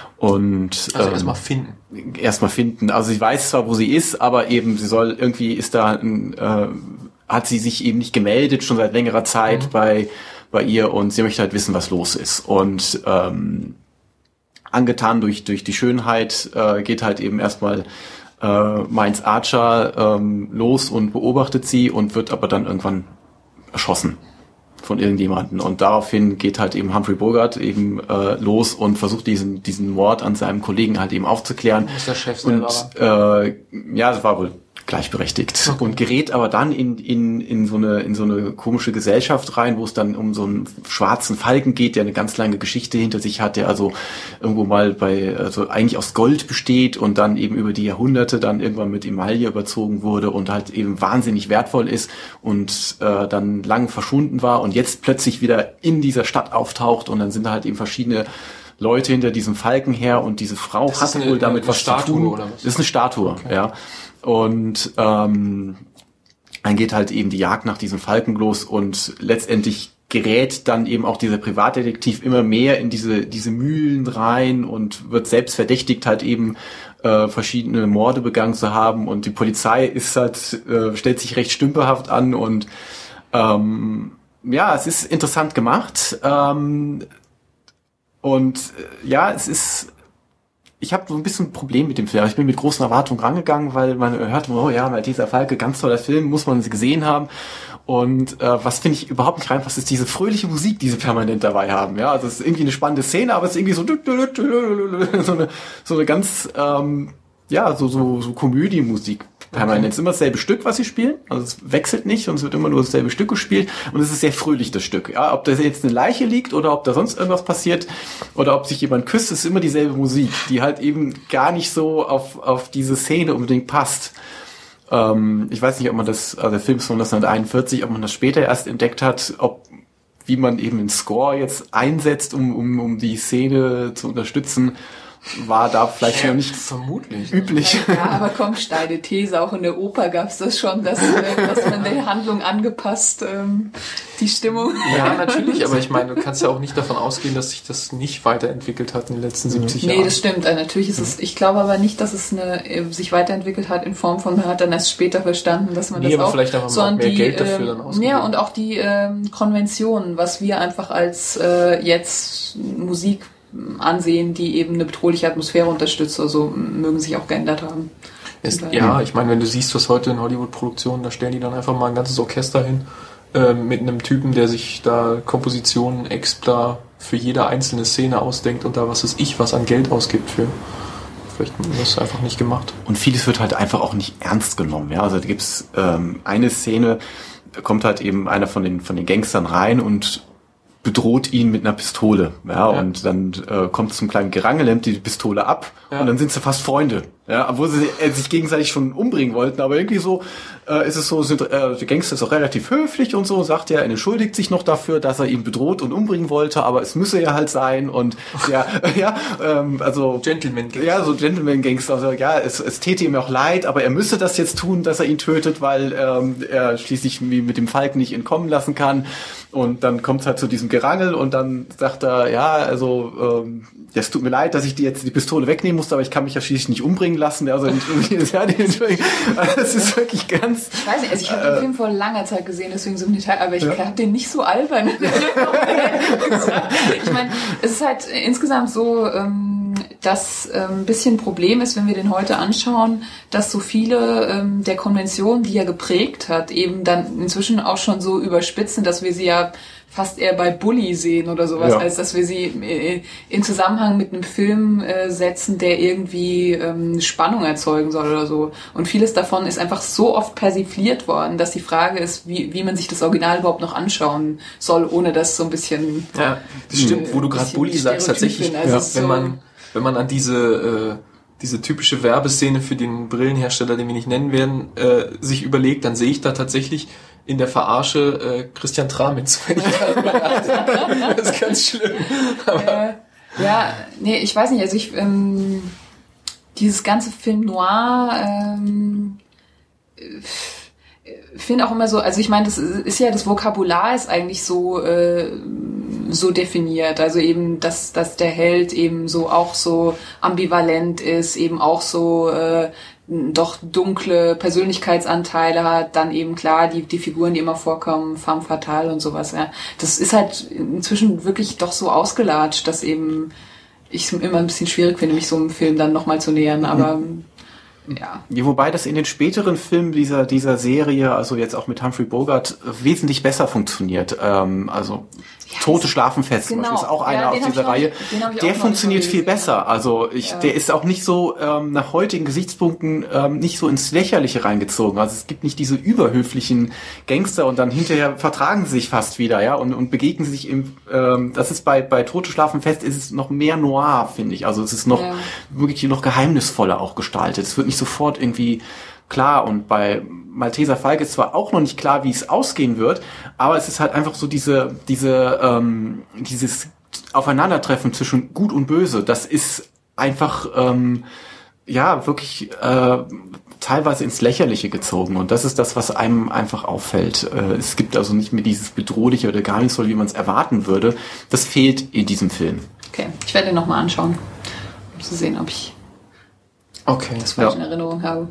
Und also ähm, erstmal finden. Erstmal finden. Also sie weiß zwar, wo sie ist, aber eben sie soll irgendwie ist da ein, äh, hat sie sich eben nicht gemeldet schon seit längerer Zeit mhm. bei bei ihr, und sie möchte halt wissen, was los ist. Und ähm, angetan durch durch die Schönheit äh, geht halt eben erstmal äh, Miles Archer ähm, los und beobachtet sie und wird aber dann irgendwann erschossen von irgendjemanden, und daraufhin geht halt eben Humphrey Bogart eben äh, los und versucht diesen diesen Mord an seinem Kollegen halt eben aufzuklären. Ist der Chef selber. Und äh, ja, das war wohl gleichberechtigt, okay. Und gerät aber dann in in in so eine in so eine komische Gesellschaft rein, wo es dann um so einen schwarzen Falken geht, der eine ganz lange Geschichte hinter sich hat, der also irgendwo mal bei also eigentlich aus Gold besteht und dann eben über die Jahrhunderte dann irgendwann mit Emaille überzogen wurde und halt eben wahnsinnig wertvoll ist und äh, dann lang verschwunden war und jetzt plötzlich wieder in dieser Stadt auftaucht, und dann sind da halt eben verschiedene Leute hinter diesem Falken her, und diese Frau das hat eine, wohl damit eine was Statue, zu tun. Oder was? Das ist eine Statue, okay. Ja. Und ähm, dann geht halt eben die Jagd nach diesem Falken los, und letztendlich gerät dann eben auch dieser Privatdetektiv immer mehr in diese diese Mühlen rein und wird selbst verdächtigt, halt eben äh, verschiedene Morde begangen zu haben, und die Polizei ist halt äh, stellt sich recht stümperhaft an, und ähm, ja, es ist interessant gemacht, ähm, und äh, ja, es ist ich habe so ein bisschen ein Problem mit dem Film. Ich bin mit großen Erwartungen rangegangen, weil man hört, oh ja, mal dieser Falke, ganz toller Film, muss man sie gesehen haben. Und äh, was finde ich überhaupt nicht rein, was ist diese fröhliche Musik, die sie permanent dabei haben. Ja, also es ist irgendwie eine spannende Szene, aber es ist irgendwie so so eine so eine ganz ähm, ja so so so Komödiemusik permanent. Es ist immer dasselbe Stück, was sie spielen. Also es wechselt nicht, und es wird immer nur dasselbe Stück gespielt, und es ist sehr fröhlich, das Stück. Ja, ob da jetzt eine Leiche liegt oder ob da sonst irgendwas passiert oder ob sich jemand küsst, ist immer dieselbe Musik, die halt eben gar nicht so auf auf diese Szene unbedingt passt. Ähm, ich weiß nicht, ob man das, also der Film ist von neunzehnhunderteinundvierzig, ob man das später erst entdeckt hat, ob wie man eben den Score jetzt einsetzt, um um um die Szene zu unterstützen. War da vielleicht ja, noch nicht vermutlich üblich. Ja, aber komm, steile These, auch in der Oper gab's das schon, dass, dass man der Handlung angepasst ähm, die Stimmung. Ja, natürlich, aber ich meine, du kannst ja auch nicht davon ausgehen, dass sich das nicht weiterentwickelt hat in den letzten siebzig nee, Jahren. Nee, das stimmt. Natürlich ist es, ich glaube aber nicht, dass es eine, sich weiterentwickelt hat in Form von, man hat dann erst später verstanden, dass man nee, das aber auch, vielleicht einfach mal mehr die, Geld dafür dann ausgeben. Ja, und auch die ähm, Konventionen, was wir einfach als äh, jetzt Musik ansehen, die eben eine bedrohliche Atmosphäre unterstützt, also mögen sich auch geändert haben. Ist, ja, ich meine, wenn du siehst, was heute in Hollywood-Produktionen, da stellen die dann einfach mal ein ganzes Orchester hin, äh, mit einem Typen, der sich da Kompositionen extra für jede einzelne Szene ausdenkt und da was ist ich, was an Geld ausgibt für. Vielleicht haben wir das einfach nicht gemacht. Und vieles wird halt einfach auch nicht ernst genommen, ja, also da gibt's ähm, eine Szene, da kommt halt eben einer von den, von den Gangstern rein und bedroht ihn mit einer Pistole, ja, ja. Und dann äh, kommt es zum kleinen Gerangel, nimmt die Pistole ab, ja. Und dann sind sie fast Freunde, Ja, obwohl sie äh, sich gegenseitig schon umbringen wollten, aber irgendwie so äh, ist es so, sind, äh, der Gangster ist auch relativ höflich und so, sagt ja, er entschuldigt sich noch dafür, dass er ihn bedroht und umbringen wollte, aber es müsse ja halt sein und ja, ja, ähm, also Gentleman-Gangster. Ja, so Gentleman-Gangster, also ja, es, es täte ihm auch leid, aber er müsse das jetzt tun, dass er ihn tötet, weil ähm, er schließlich mit dem Falken nicht entkommen lassen kann und dann kommt es halt zu diesem Gerangel und dann sagt er, ja, also ähm, ja, es tut mir leid, dass ich dir jetzt die Pistole wegnehmen musste, aber ich kann mich ja schließlich nicht umbringen lassen. Also, ja, das ist wirklich ganz... Ich weiß nicht, also ich habe äh, den Film vor langer Zeit gesehen, deswegen so im Detail, aber ich ja. habe den nicht so albern. Ich meine, es ist halt insgesamt so, ähm, dass ähm, ein bisschen ein Problem ist, wenn wir den heute anschauen, dass so viele ähm, der Konventionen, die er geprägt hat, eben dann inzwischen auch schon so überspitzt sind, dass wir sie ja fast eher bei Bully sehen oder sowas, ja. als dass wir sie in Zusammenhang mit einem Film äh, setzen, der irgendwie ähm, Spannung erzeugen soll oder so. Und vieles davon ist einfach so oft persifliert worden, dass die Frage ist, wie, wie man sich das Original überhaupt noch anschauen soll, ohne das so ein bisschen... Ja, das stimmt, äh, wo du gerade Bully sagst, tatsächlich, also ja. wenn man wenn man an diese... Äh, diese typische Werbeszene für den Brillenhersteller, den wir nicht nennen werden, äh, sich überlegt, dann sehe ich da tatsächlich in der Verarsche äh, Christian Tramitz, wenn ich darüber nachdenke. Das ist ganz schlimm. Aber äh, ja, nee, ich weiß nicht, also ich ähm, dieses ganze Film Noir ähm, finde auch immer so, also ich meine, das ist ja, das Vokabular ist eigentlich so äh, so definiert, also eben, dass dass der Held eben so auch so ambivalent ist, eben auch so äh, doch dunkle Persönlichkeitsanteile hat, dann eben klar die die Figuren, die immer vorkommen, femme fatale und sowas. Ja, das ist halt inzwischen wirklich doch so ausgelatscht, dass eben ich es immer ein bisschen schwierig finde, mich so einem Film dann nochmal zu nähern, aber mhm. Ja. Ja, wobei das in den späteren Filmen dieser dieser Serie, also jetzt auch mit Humphrey Bogart, wesentlich besser funktioniert. Ähm, also ja, Tote schlafen fest, genau. Zum Beispiel ist auch einer ja, aus dieser Reihe. Noch, der funktioniert viel besser. Also ich, ja. der ist auch nicht so ähm, nach heutigen Gesichtspunkten ähm, nicht so ins Lächerliche reingezogen. Also es gibt nicht diese überhöflichen Gangster und dann hinterher vertragen sie sich fast wieder, ja, und und begegnen sich im. Ähm, das ist bei bei Tote schlafen fest ist es noch mehr noir, finde ich. Also es ist noch ja. wirklich noch geheimnisvoller auch gestaltet. Es wird nicht sofort irgendwie klar und bei Malteser Falke ist zwar auch noch nicht klar, wie es ausgehen wird, aber es ist halt einfach so diese diese ähm, dieses Aufeinandertreffen zwischen Gut und Böse. Das ist einfach ähm, ja wirklich äh, teilweise ins Lächerliche gezogen und das ist das, was einem einfach auffällt. Äh, es gibt also nicht mehr dieses bedrohliche oder geheimnisvolle, wie man es erwarten würde. Das fehlt in diesem Film. Okay, ich werde ihn nochmal anschauen, um zu sehen, ob ich okay, das falsch ja. in Erinnerung habe.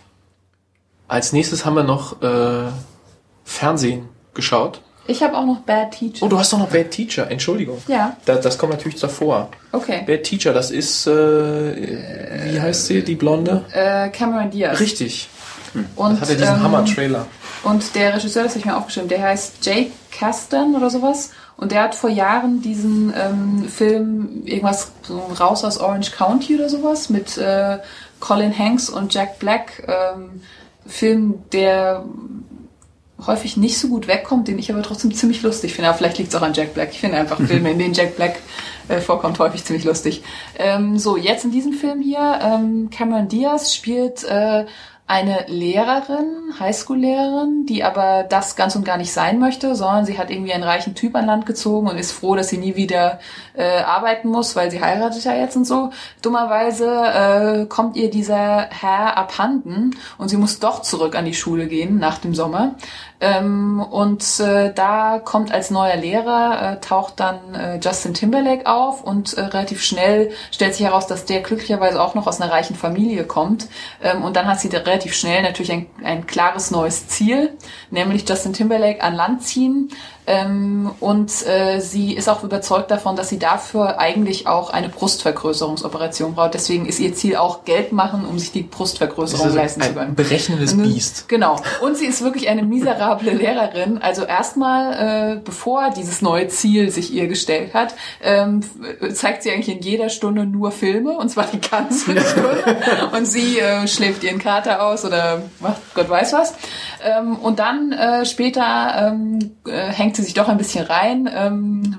Als nächstes haben wir noch äh, Fernsehen geschaut. Ich habe auch noch Bad Teacher. Oh, du hast doch noch Bad Teacher, Entschuldigung. Ja. Da, das kommt natürlich davor. Okay. Bad Teacher, das ist, äh, wie heißt sie, die Blonde? Äh, Cameron Diaz. Richtig. Hm. Und, das hat ja diesen ähm, Hammer-Trailer. Und der Regisseur, das habe ich mir aufgeschrieben, der heißt Jake Kasdan oder sowas. Und der hat vor Jahren diesen ähm, Film, irgendwas, so Raus aus Orange County oder sowas, mit äh, Colin Hanks und Jack Black, ähm, Film, der häufig nicht so gut wegkommt, den ich aber trotzdem ziemlich lustig finde. Aber vielleicht liegt es auch an Jack Black. Ich finde einfach Filme, in denen Jack Black äh, vorkommt, häufig ziemlich lustig. Ähm, so, jetzt in diesem Film hier, ähm, Cameron Diaz spielt äh, eine Lehrerin, Highschool-Lehrerin, die aber das ganz und gar nicht sein möchte, sondern sie hat irgendwie einen reichen Typ an Land gezogen und ist froh, dass sie nie wieder äh, arbeiten muss, weil sie heiratet ja jetzt und so. Dummerweise äh, kommt ihr dieser Herr abhanden und sie muss doch zurück an die Schule gehen nach dem Sommer. Ähm, und äh, da kommt als neuer Lehrer, äh, taucht dann äh, Justin Timberlake auf und äh, relativ schnell stellt sich heraus, dass der glücklicherweise auch noch aus einer reichen Familie kommt. Ähm, und dann hat sie da relativ schnell natürlich ein, ein klares neues Ziel, nämlich Justin Timberlake an Land ziehen. Ähm, und äh, sie ist auch überzeugt davon, dass sie dafür eigentlich auch eine Brustvergrößerungsoperation braucht. Deswegen ist ihr Ziel auch Geld machen, um sich die Brustvergrößerung also leisten zu können. Ein berechnendes Biest. Genau. Und sie ist wirklich eine miserable Lehrerin. Also erstmal, äh, bevor dieses neue Ziel sich ihr gestellt hat, ähm, zeigt sie eigentlich in jeder Stunde nur Filme, und zwar die ganze Stunde. Und sie äh, schläft ihren Kater aus oder macht Gott weiß was. Ähm, und dann äh, später ähm, äh, hängt sie sich doch ein bisschen rein, ähm,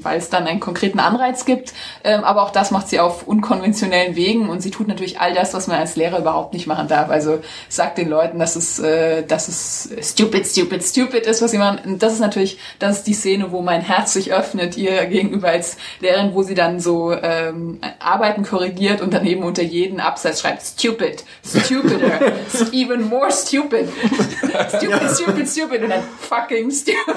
weil es dann einen konkreten Anreiz gibt. Ähm, aber auch das macht sie auf unkonventionellen Wegen und sie tut natürlich all das, was man als Lehrer überhaupt nicht machen darf. Also sagt den Leuten, dass es, äh, dass es stupid, stupid, stupid ist, was sie machen. Und das ist natürlich, das ist die Szene, wo mein Herz sich öffnet ihr gegenüber als Lehrerin, wo sie dann so ähm, Arbeiten korrigiert und dann eben unter jeden Absatz schreibt, stupid, stupider, even more stupid, stupid, stupid, stupid und dann fucking stupid.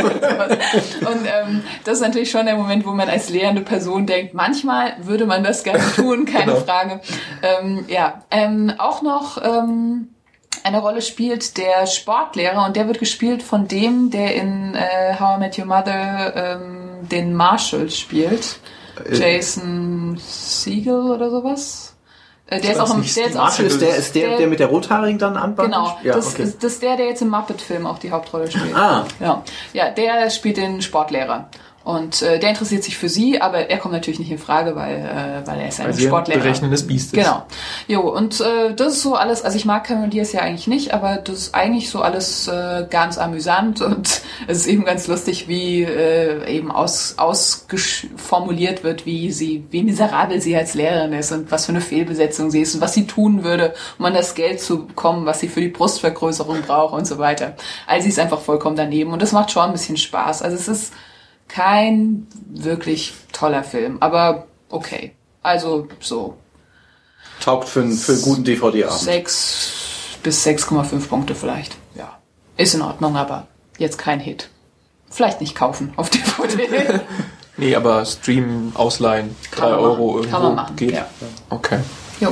Und ähm, das ist natürlich schon der Moment, wo man als lehrende Person denkt, manchmal würde man das gerne tun, keine genau. Frage. Ähm, ja, ähm, auch noch ähm, eine Rolle spielt der Sportlehrer und der wird gespielt von dem, der in äh, How I Met Your Mother ähm, den Marshall spielt. Jason Segel oder sowas. Äh, der ist auch im, der ist Marshall ist der, ist der, der, der mit der Rothaarigen dann anbandelt? Genau, ja, das, okay. ist, das ist der, der jetzt im Muppet-Film auch die Hauptrolle spielt. Ah. Ja, ja, der spielt den Sportlehrer. Und äh, der interessiert sich für sie, aber er kommt natürlich nicht in Frage, weil äh, weil er ist ein weil Sportlehrer. Ein berechnendes Biest ist. Genau. Jo, und äh, das ist so alles, also ich mag Cameron Diaz ja eigentlich nicht, aber das ist eigentlich so alles äh, ganz amüsant und es ist eben ganz lustig, wie äh, eben aus ausformuliert wird, wie sie, wie miserabel sie als Lehrerin ist und was für eine Fehlbesetzung sie ist und was sie tun würde, um an das Geld zu bekommen, was sie für die Brustvergrößerung braucht und so weiter. Also sie ist einfach vollkommen daneben und das macht schon ein bisschen Spaß. Also es ist kein wirklich toller Film, aber okay. Also so. Taugt für einen, für einen guten D V D-Abend. Sechs bis sechs Komma fünf Punkte vielleicht. Ja. Ist in Ordnung, aber jetzt kein Hit. Vielleicht nicht kaufen auf D V D. Nee, aber streamen, ausleihen, drei Euro irgendwo. Kann man machen, geht. Ja. Okay. Jo.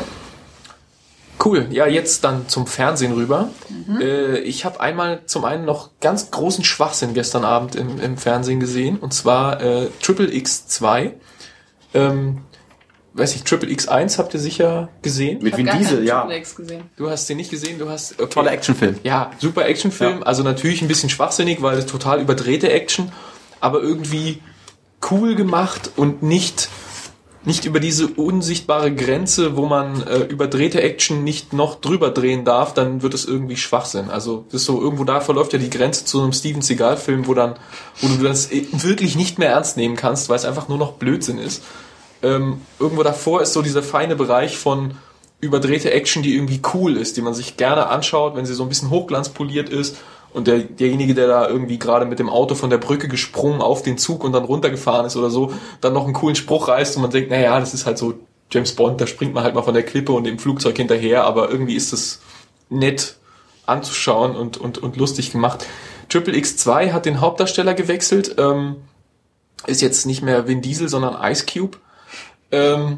Cool, ja, jetzt dann zum Fernsehen rüber. Mhm. Äh, ich habe einmal zum einen noch ganz großen Schwachsinn gestern Abend im, im Fernsehen gesehen, und zwar äh, Triple X zwei. Ähm, weiß ich, Triple X eins habt ihr sicher gesehen? Mit Vin Diesel, ja. X gesehen. Du hast den nicht gesehen, du hast... Okay. Toller Actionfilm. Ja, super Actionfilm, ja. Also natürlich ein bisschen schwachsinnig, weil es total überdrehte Action, aber irgendwie cool gemacht und nicht... nicht über diese unsichtbare Grenze, wo man äh, überdrehte Action nicht noch drüber drehen darf, dann wird es irgendwie Schwachsinn. Also das ist so, irgendwo da verläuft ja die Grenze zu einem Steven Seagal-Film, wo dann, wo du das wirklich nicht mehr ernst nehmen kannst, weil es einfach nur noch Blödsinn ist. Ähm, irgendwo davor ist so dieser feine Bereich von überdrehte Action, die irgendwie cool ist, die man sich gerne anschaut, wenn sie so ein bisschen hochglanzpoliert ist. Und der, derjenige, der da irgendwie gerade mit dem Auto von der Brücke gesprungen auf den Zug und dann runtergefahren ist oder so, dann noch einen coolen Spruch reißt und man denkt, naja, das ist halt so James Bond, da springt man halt mal von der Klippe und dem Flugzeug hinterher, aber irgendwie ist das nett anzuschauen und, und, und lustig gemacht. Triple X zwei hat den Hauptdarsteller gewechselt, ähm, ist jetzt nicht mehr Vin Diesel, sondern Ice Cube. Ähm,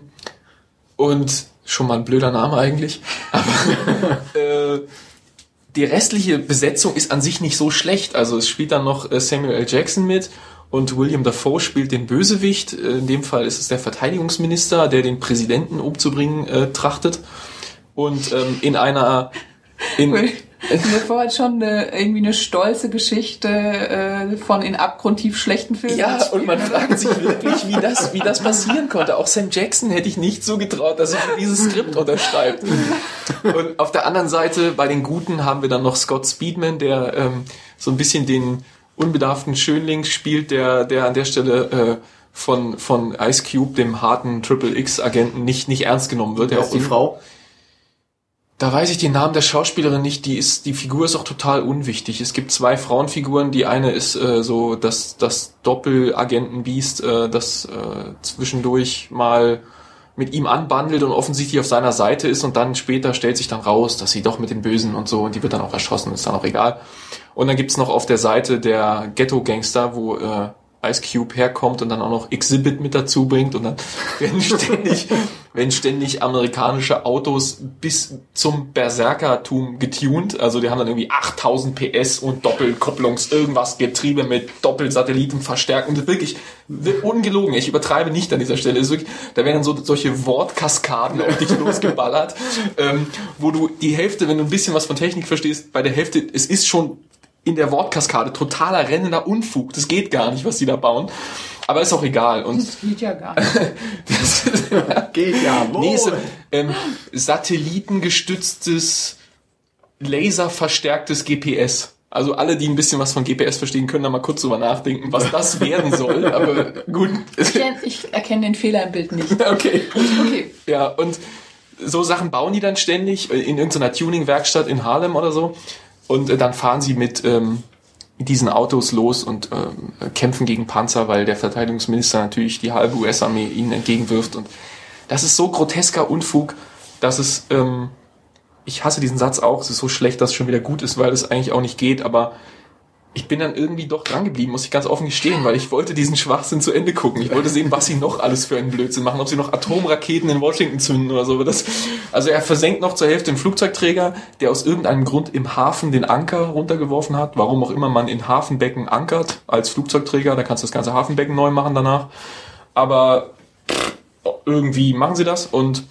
und schon mal ein blöder Name eigentlich, aber äh, die restliche Besetzung ist an sich nicht so schlecht. Also es spielt dann noch Samuel L. Jackson mit und William Dafoe spielt den Bösewicht. In dem Fall ist es der Verteidigungsminister, der den Präsidenten umzubringen äh, trachtet. Und ähm, in einer... In, Dafoe hat schon eine, irgendwie eine stolze Geschichte äh, von in abgrundtief schlechten Filmen. Ja, und man fragt sich wirklich, wie das, wie das passieren konnte. Auch Sam Jackson hätte ich nicht so getraut, dass er dieses Skript unterschreibt. Und auf der anderen Seite, bei den Guten, haben wir dann noch Scott Speedman, der ähm, so ein bisschen den unbedarften Schönling spielt, der, der an der Stelle äh, von, von Ice Cube, dem harten Triple X-Agenten, nicht, nicht ernst genommen wird. Der ist die Frau? Da weiß ich den Namen der Schauspielerin nicht, die ist, die Figur ist auch total unwichtig. Es gibt zwei Frauenfiguren, die eine ist äh, so das, das Doppelagentenbiest, äh, das äh, zwischendurch mal mit ihm anbandelt und offensichtlich auf seiner Seite ist und dann später stellt sich dann raus, dass sie doch mit den Bösen und so, und die wird dann auch erschossen, ist dann auch egal. Und dann gibt's noch auf der Seite der Ghetto-Gangster, wo äh, Ice Cube herkommt und dann auch noch Exhibit mit dazu bringt, und dann werden ständig, werden ständig amerikanische Autos bis zum Berserkertum getuned. Also die haben dann irgendwie achttausend P S und Doppelkopplungs, irgendwas, Getriebe mit Doppelsatellitenverstärkung. Das ist wirklich ungelogen. Ich übertreibe nicht an dieser Stelle. Das ist wirklich, da werden dann so solche Wortkaskaden auf dich losgeballert, ähm, wo du die Hälfte, wenn du ein bisschen was von Technik verstehst, bei der Hälfte, es ist schon in der Wortkaskade totaler rennender Unfug. Das geht gar nicht, was die da bauen. Aber ist auch egal. Und das geht ja gar nicht. das geht ja wohl. Nee, so, ähm, satellitengestütztes, laserverstärktes G P S. Also alle, die ein bisschen was von G P S verstehen, können da mal kurz drüber nachdenken, was das werden soll. Aber gut. Ich, ich erkenne den Fehler im Bild nicht. Okay. Okay. Ja, und so Sachen bauen die dann ständig in irgendeiner Tuning-Werkstatt in Harlem oder so. Und dann fahren sie mit ähm, diesen Autos los und ähm, kämpfen gegen Panzer, weil der Verteidigungsminister natürlich die halbe U S-Armee ihnen entgegenwirft. Und das ist so grotesker Unfug, dass es... Ähm, ich hasse diesen Satz auch, es ist so schlecht, dass es schon wieder gut ist, weil es eigentlich auch nicht geht, aber ich bin dann irgendwie doch dran geblieben, muss ich ganz offen gestehen, weil ich wollte diesen Schwachsinn zu Ende gucken. Ich wollte sehen, was sie noch alles für einen Blödsinn machen, ob sie noch Atomraketen in Washington zünden oder so. Das, also er versenkt noch zur Hälfte einen Flugzeugträger, der aus irgendeinem Grund im Hafen den Anker runtergeworfen hat, warum auch immer man in Hafenbecken ankert als Flugzeugträger, da kannst du das ganze Hafenbecken neu machen danach. Aber irgendwie machen sie das und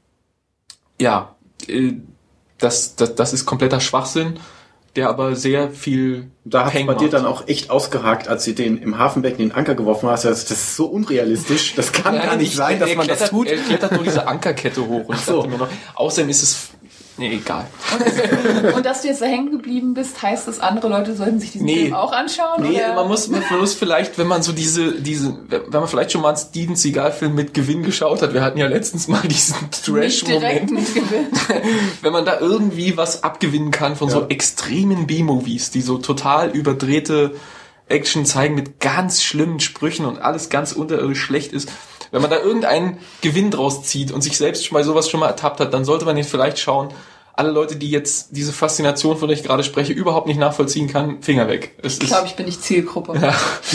ja, äh, Das, das, das ist kompletter Schwachsinn, der aber sehr viel... Da hat es bei dir dann auch echt ausgehakt, als sie den im Hafenbecken den Anker geworfen hast. Das ist so unrealistisch. Das kann ja, gar nicht sein, dass man klettert, das tut. Er klettert nur diese Ankerkette hoch. Und ich so. dachte mir noch, außerdem ist es... Nee, egal. Und, und dass du jetzt da hängen geblieben bist, heißt das, andere Leute sollten sich diesen nee. Film auch anschauen? Nee, oder? Man, muss, man muss vielleicht, wenn man so diese, diese, wenn man vielleicht schon mal einen Steven Seagal-Film mit Gewinn geschaut hat, wir hatten ja letztens mal diesen Trash-Moment. Wenn man da irgendwie was abgewinnen kann von ja. so extremen B-Movies, die so total überdrehte Action zeigen mit ganz schlimmen Sprüchen und alles ganz unterirdisch schlecht ist. Wenn man da irgendeinen Gewinn draus zieht und sich selbst schon bei sowas schon mal ertappt hat, dann sollte man den vielleicht schauen. Alle Leute, die jetzt diese Faszination, von der ich gerade spreche, überhaupt nicht nachvollziehen kann, Finger weg. Es ich glaube, ich bin nicht Zielgruppe. Ja.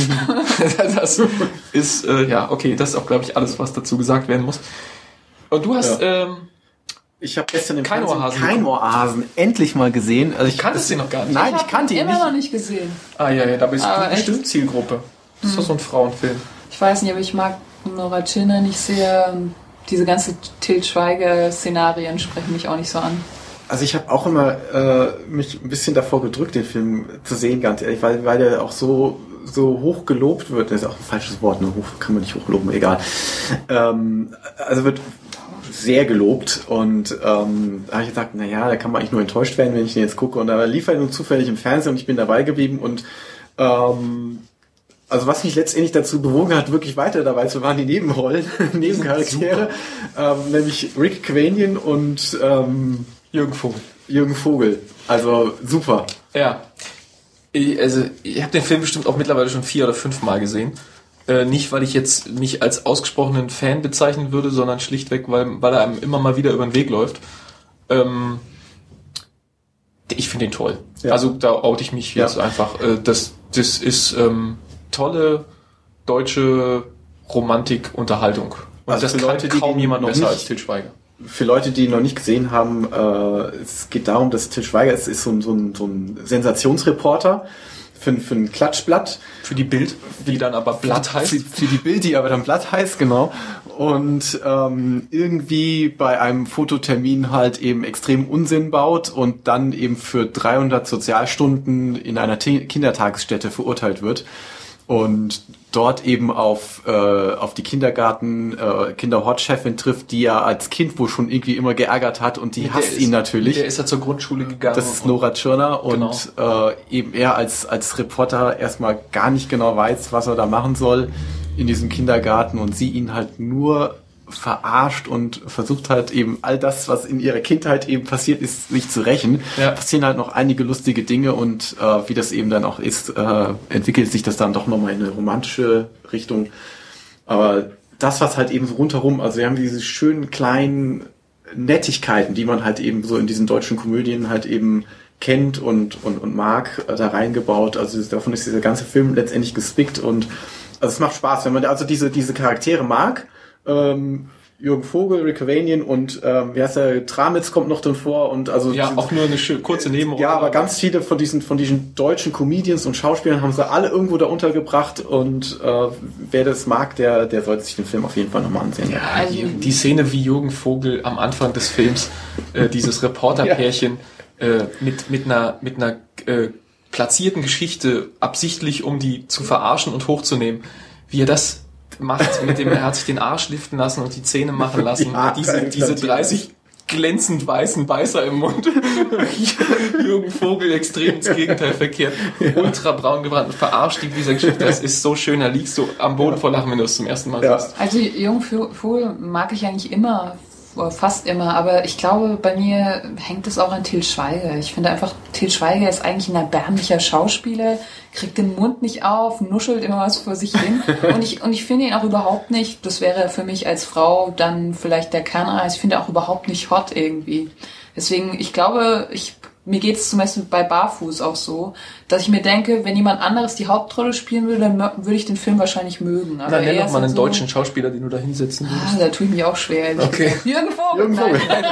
Das ist, äh, ja, okay, das ist auch, glaube ich, alles, was dazu gesagt werden muss. Und du hast... Ja. Ähm, ich habe gestern im Kein Ohrhasen Kein Ohrhasen endlich mal gesehen. Also ich kanntest den noch gar nicht. Nein, ich, ich kannte ihn immer nicht. noch nicht gesehen. Ah ja, ja, da bist aber du bestimmt Zielgruppe. Das ist doch so ein Frauenfilm. Ich weiß nicht, aber ich mag Nora Tschirner nicht sehr. Diese ganze Til Schweiger-Szenarien sprechen mich auch nicht so an. Also ich habe auch immer äh, mich ein bisschen davor gedrückt, den Film zu sehen, ganz ehrlich, weil, weil der auch so so hoch gelobt wird. Das ist auch ein falsches Wort, ne? Hoch kann man nicht hochloben, egal. Ähm, also wird sehr gelobt und ähm, da habe ich gesagt, naja, da kann man eigentlich nur enttäuscht werden, wenn ich den jetzt gucke. Und da lief er nun zufällig im Fernsehen und ich bin dabei geblieben und ähm, also was mich letztendlich dazu bewogen hat, wirklich weiter dabei zu waren, die Nebenrollen, Nebencharaktere, ähm, nämlich Rick Quanian und ähm, Jürgen Vogel. Jürgen Vogel. Also super. Ja. Ich, also ich habe den Film bestimmt auch mittlerweile schon vier oder fünf Mal gesehen. Äh, nicht, weil ich jetzt mich als ausgesprochenen Fan bezeichnen würde, sondern schlichtweg, weil, weil er einem immer mal wieder über den Weg läuft. Ähm, ich finde ihn toll. Ja. Also da oute ich mich jetzt ja. einfach. Äh, das, das ist ähm, tolle deutsche Romantik-Unterhaltung. Und also das für kann Leute, kaum jemand besser als Til Schweiger. Für Leute, die ihn noch nicht gesehen haben, äh, es geht darum, dass Til Schweiger ist, ist so, ein, so, ein, so ein Sensationsreporter für, für ein Klatschblatt. Für die Bild, die dann aber Blatt heißt. Für, für die Bild, die aber dann Blatt heißt, genau. Und ähm, irgendwie bei einem Fototermin halt eben extrem Unsinn baut und dann eben für dreihundert Sozialstunden in einer T- Kindertagesstätte verurteilt wird. Und dort eben auf äh, auf die Kindergarten äh, Kinderhortchefin trifft, die er als Kind wohl schon irgendwie immer geärgert hat und die mit hasst ist, ihn natürlich. Der ist ja zur Grundschule gegangen. Das ist Nora Tschirner und genau. äh, eben er als als Reporter erstmal gar nicht genau weiß, was er da machen soll in diesem Kindergarten und sie ihn halt nur verarscht und versucht halt eben all das, was in ihrer Kindheit eben passiert ist, sich zu rächen. Ja. Passieren halt noch einige lustige Dinge und äh, wie das eben dann auch ist, äh, entwickelt sich das dann doch nochmal in eine romantische Richtung. Aber das, was halt eben so rundherum, also wir haben diese schönen kleinen Nettigkeiten, die man halt eben so in diesen deutschen Komödien halt eben kennt und und und mag, äh, da reingebaut. Also davon ist dieser ganze Film letztendlich gespickt und also es macht Spaß, wenn man also diese diese Charaktere mag. Ähm, Jürgen Vogel, Rick Cavanian und ähm, wie heißt der, Tramitz kommt noch drin vor und also ja auch nur eine schöne, kurze Nebenrolle. Ja, aber ganz viele von diesen von diesen deutschen Comedians und Schauspielern haben sie alle irgendwo da untergebracht und äh, wer das mag, der der sollte sich den Film auf jeden Fall nochmal ansehen. Ja, also die, die Szene, wie Jürgen Vogel am Anfang des Films äh, dieses Reporterpärchen ja. äh, mit mit einer mit einer äh, platzierten Geschichte absichtlich, um die zu verarschen und hochzunehmen, wie er das macht, mit dem er hat sich den Arsch liften lassen und die Zähne machen lassen. Ja, diese diese dreißig glänzend weißen Beißer im Mund. Jürgen Vogel extrem ins Gegenteil verkehrt. Ja. Ultra braun gebrannt, verarscht die dieser Geschichte. Das ist so schön, da liegst du am Boden ja. vor Lachen, wenn du es zum ersten Mal ja. siehst. Also Jürgen Vogel mag ich eigentlich immer, fast immer, aber ich glaube, bei mir hängt es auch an Til Schweiger. Ich finde einfach, Til Schweiger ist eigentlich ein erbärmlicher Schauspieler, kriegt den Mund nicht auf, nuschelt immer was vor sich hin. Und ich, und ich finde ihn auch überhaupt nicht, das wäre für mich als Frau dann vielleicht der Kernreis, ich finde auch überhaupt nicht hot irgendwie. Deswegen, ich glaube, ich mir geht es zum Beispiel bei Barfuß auch so, dass ich mir denke, wenn jemand anderes die Hauptrolle spielen würde, dann würde ich den Film wahrscheinlich mögen. Aber dann nenn doch mal einen so deutschen Schauspieler, den du da hinsetzen würdest. Ah, da tue ich mich auch schwer. Okay. Jürgen Vogel. Jürgen Vogel. Nein.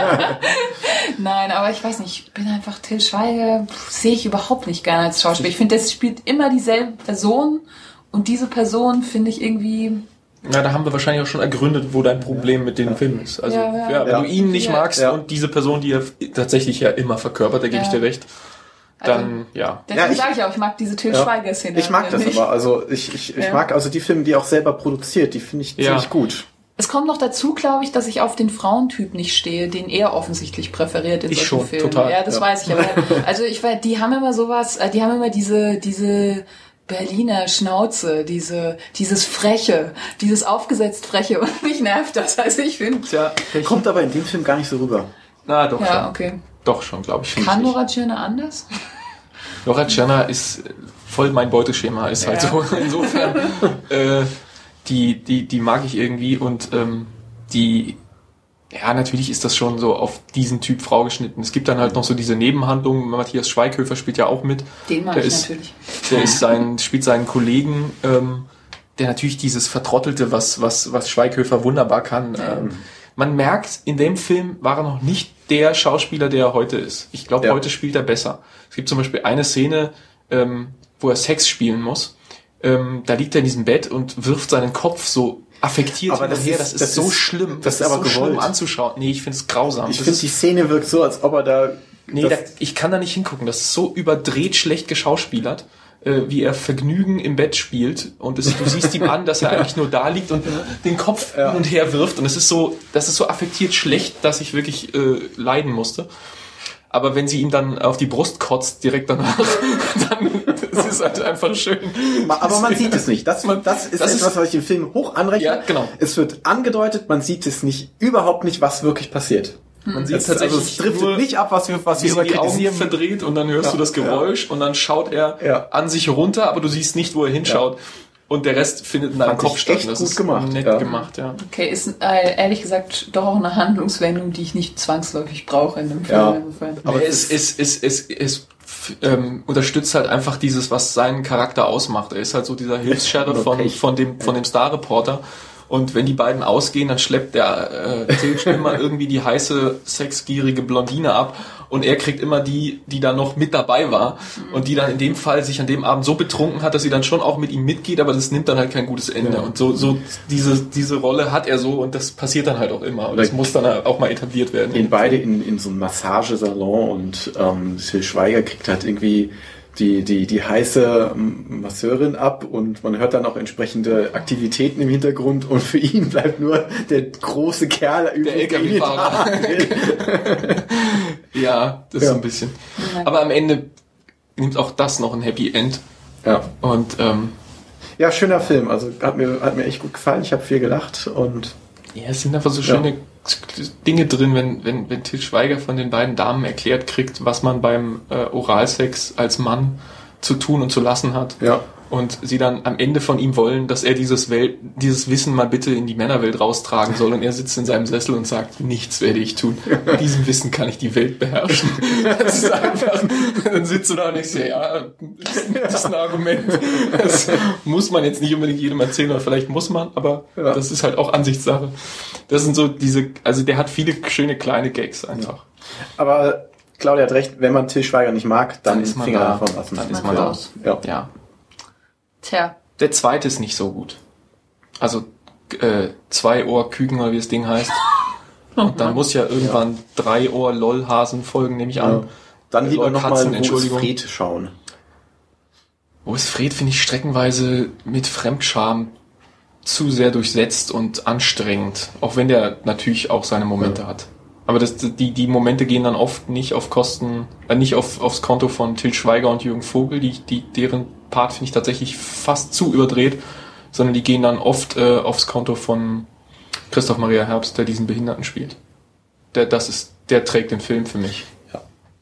Nein, aber ich weiß nicht, ich bin einfach Til Schweiger, sehe ich überhaupt nicht gerne als Schauspieler. Ich finde, das spielt immer dieselbe Person und diese Person finde ich irgendwie... Na, da haben wir wahrscheinlich auch schon ergründet, wo dein Problem ja. mit dem ja. Film ist. Also, ja, ja. ja wenn ja. du ihn nicht ja. magst ja. und diese Person, die er tatsächlich ja immer verkörpert, da gebe ja. ich dir recht, dann, also, ja. Deswegen ja, sage ich auch, ich mag diese Til ja. Schweiger-Szene. Ich mag das nicht. aber, also ich, ich, ich ja. mag also die Filme, die er auch selber produziert, die finde ich ja. ziemlich gut. Es kommt noch dazu, glaube ich, dass ich auf den Frauentyp nicht stehe, den er offensichtlich präferiert in ich solchen schon, Filmen. Total. Ja, das ja. weiß ich. Aber also ich weiß, die haben immer sowas, die haben immer diese, diese Berliner Schnauze, diese, dieses Freche, dieses aufgesetzt Freche und mich nervt das. Also ich finde... Ja, kommt aber in dem Film gar nicht so rüber. Na, doch ja, schon. Okay. Doch schon, glaube ich. Kann Nora Tschirner anders? Nora Tschirner ist voll mein Beuteschema, ist ja. halt so. Insofern, äh, die, die, die mag ich irgendwie und ähm, die... Ja, natürlich ist das schon so auf diesen Typ Frau geschnitten. Es gibt dann halt noch so diese Nebenhandlungen. Matthias Schweighöfer spielt ja auch mit. Den mag der ich ist, natürlich. Der ist sein, spielt seinen Kollegen, ähm, der natürlich dieses Vertrottelte, was, was, was Schweighöfer wunderbar kann. Ja. Ähm, man merkt, in dem Film war er noch nicht der Schauspieler, der er heute ist. Ich glaube, ja. heute spielt er besser. Es gibt zum Beispiel eine Szene, ähm, wo er Sex spielen muss. Ähm, da liegt er in diesem Bett und wirft seinen Kopf so affektiert aber das, ist, das ist das so ist, schlimm. Das, das ist, ist aber so gewollt. Schlimm anzuschauen. Nee, ich finde es grausam. Ich finde, die Szene wirkt so, als ob er da... Nee, da, ich kann da nicht hingucken. Das ist so überdreht schlecht geschauspielert, äh, wie er Vergnügen im Bett spielt. Und es, du siehst ihm an, dass er eigentlich nur da liegt und den Kopf ja. hin und her wirft. Und es ist so, das ist so affektiert schlecht, dass ich wirklich äh, leiden musste. Aber wenn sie ihm dann auf die Brust kotzt, direkt danach, dann das ist halt einfach schön. Aber man sieht es nicht. Das, das ist das etwas, ist, was ich im Film hoch anrechne. Ja, genau. Es wird angedeutet, man sieht es nicht, überhaupt nicht, was wirklich passiert. Man sieht es tatsächlich, also es driftet nicht ab, was wir, was wir die Augen verdreht und dann hörst ja, du das Geräusch ja. und dann schaut er ja. an sich runter, aber du siehst nicht, wo er hinschaut. Ja. Und der Rest findet in deinem Kopf statt. Das ist gemacht. nett ja. gemacht, ja. Okay, ist äh, ehrlich gesagt doch auch eine Handlungswendung, die ich nicht zwangsläufig brauche in einem Film. Ja. Aber es, es, es, es, es ähm, unterstützt halt einfach dieses, was seinen Charakter ausmacht. Er ist halt so dieser Hilfssheriff von, von dem, von dem Star-Reporter. Und wenn die beiden ausgehen, dann schleppt der äh, Til immer irgendwie die heiße, sexgierige Blondine ab und er kriegt immer die, die da noch mit dabei war und die dann in dem Fall sich an dem Abend so betrunken hat, dass sie dann schon auch mit ihm mitgeht, aber das nimmt dann halt kein gutes Ende. Ja. Und so, so diese, diese Rolle hat er so und das passiert dann halt auch immer. Und das muss dann auch mal etabliert werden. Gehen beide in, in so einen Massagesalon und ähm, Til Schweiger kriegt halt irgendwie die, die, die heiße Masseurin ab und man hört dann auch entsprechende Aktivitäten im Hintergrund und für ihn bleibt nur der große Kerl übrig. Der L K W-Fahrer. Ja, das ja. ist so ein bisschen. Aber am Ende nimmt auch das noch ein Happy End. Ja. Und, ähm, ja, schöner Film. Also hat mir, hat mir echt gut gefallen. Ich habe viel gelacht und ja, es sind einfach so schöne ja. Dinge drin, wenn, wenn, wenn Til Schweiger von den beiden Damen erklärt kriegt, was man beim äh, Oralsex als Mann zu tun und zu lassen hat. Ja. Und sie dann am Ende von ihm wollen, dass er dieses Welt, dieses Wissen mal bitte in die Männerwelt raustragen soll. Und er sitzt in seinem Sessel und sagt, nichts werde ich tun. Mit diesem Wissen kann ich die Welt beherrschen. Das ist einfach, dann sitzt du da und ich sehe, ja, das ist ein Argument. Das muss man jetzt nicht unbedingt jedem erzählen, oder vielleicht muss man, aber ja. das ist halt auch Ansichtssache. Das sind so diese, also der hat viele schöne kleine Gags einfach. Aber Claudia hat recht, wenn man Til Schweiger nicht mag, dann, dann ist man Finger da, davon lassen. Dann ist man raus. Ja. ja. Tja. Der zweite ist nicht so gut. Also äh, zwei Ohr Küken oder wie das Ding heißt. Und dann muss ja irgendwann ja. drei Ohr LOL-Hasen folgen, nehme ich an. Ja. Dann äh, lieber nochmal, wo ist Fred schauen. Wo ist Fred, finde ich streckenweise mit Fremdscham zu sehr durchsetzt und anstrengend. Auch wenn der natürlich auch seine Momente ja. hat. Aber das, die, die Momente gehen dann oft nicht auf Kosten, äh, nicht auf, aufs Konto von Til Schweiger und Jürgen Vogel, die, die, deren Part finde ich tatsächlich fast zu überdreht, sondern die gehen dann oft äh, aufs Konto von Christoph Maria Herbst, der diesen Behinderten spielt. Der, das ist, der trägt den Film für mich. Ja.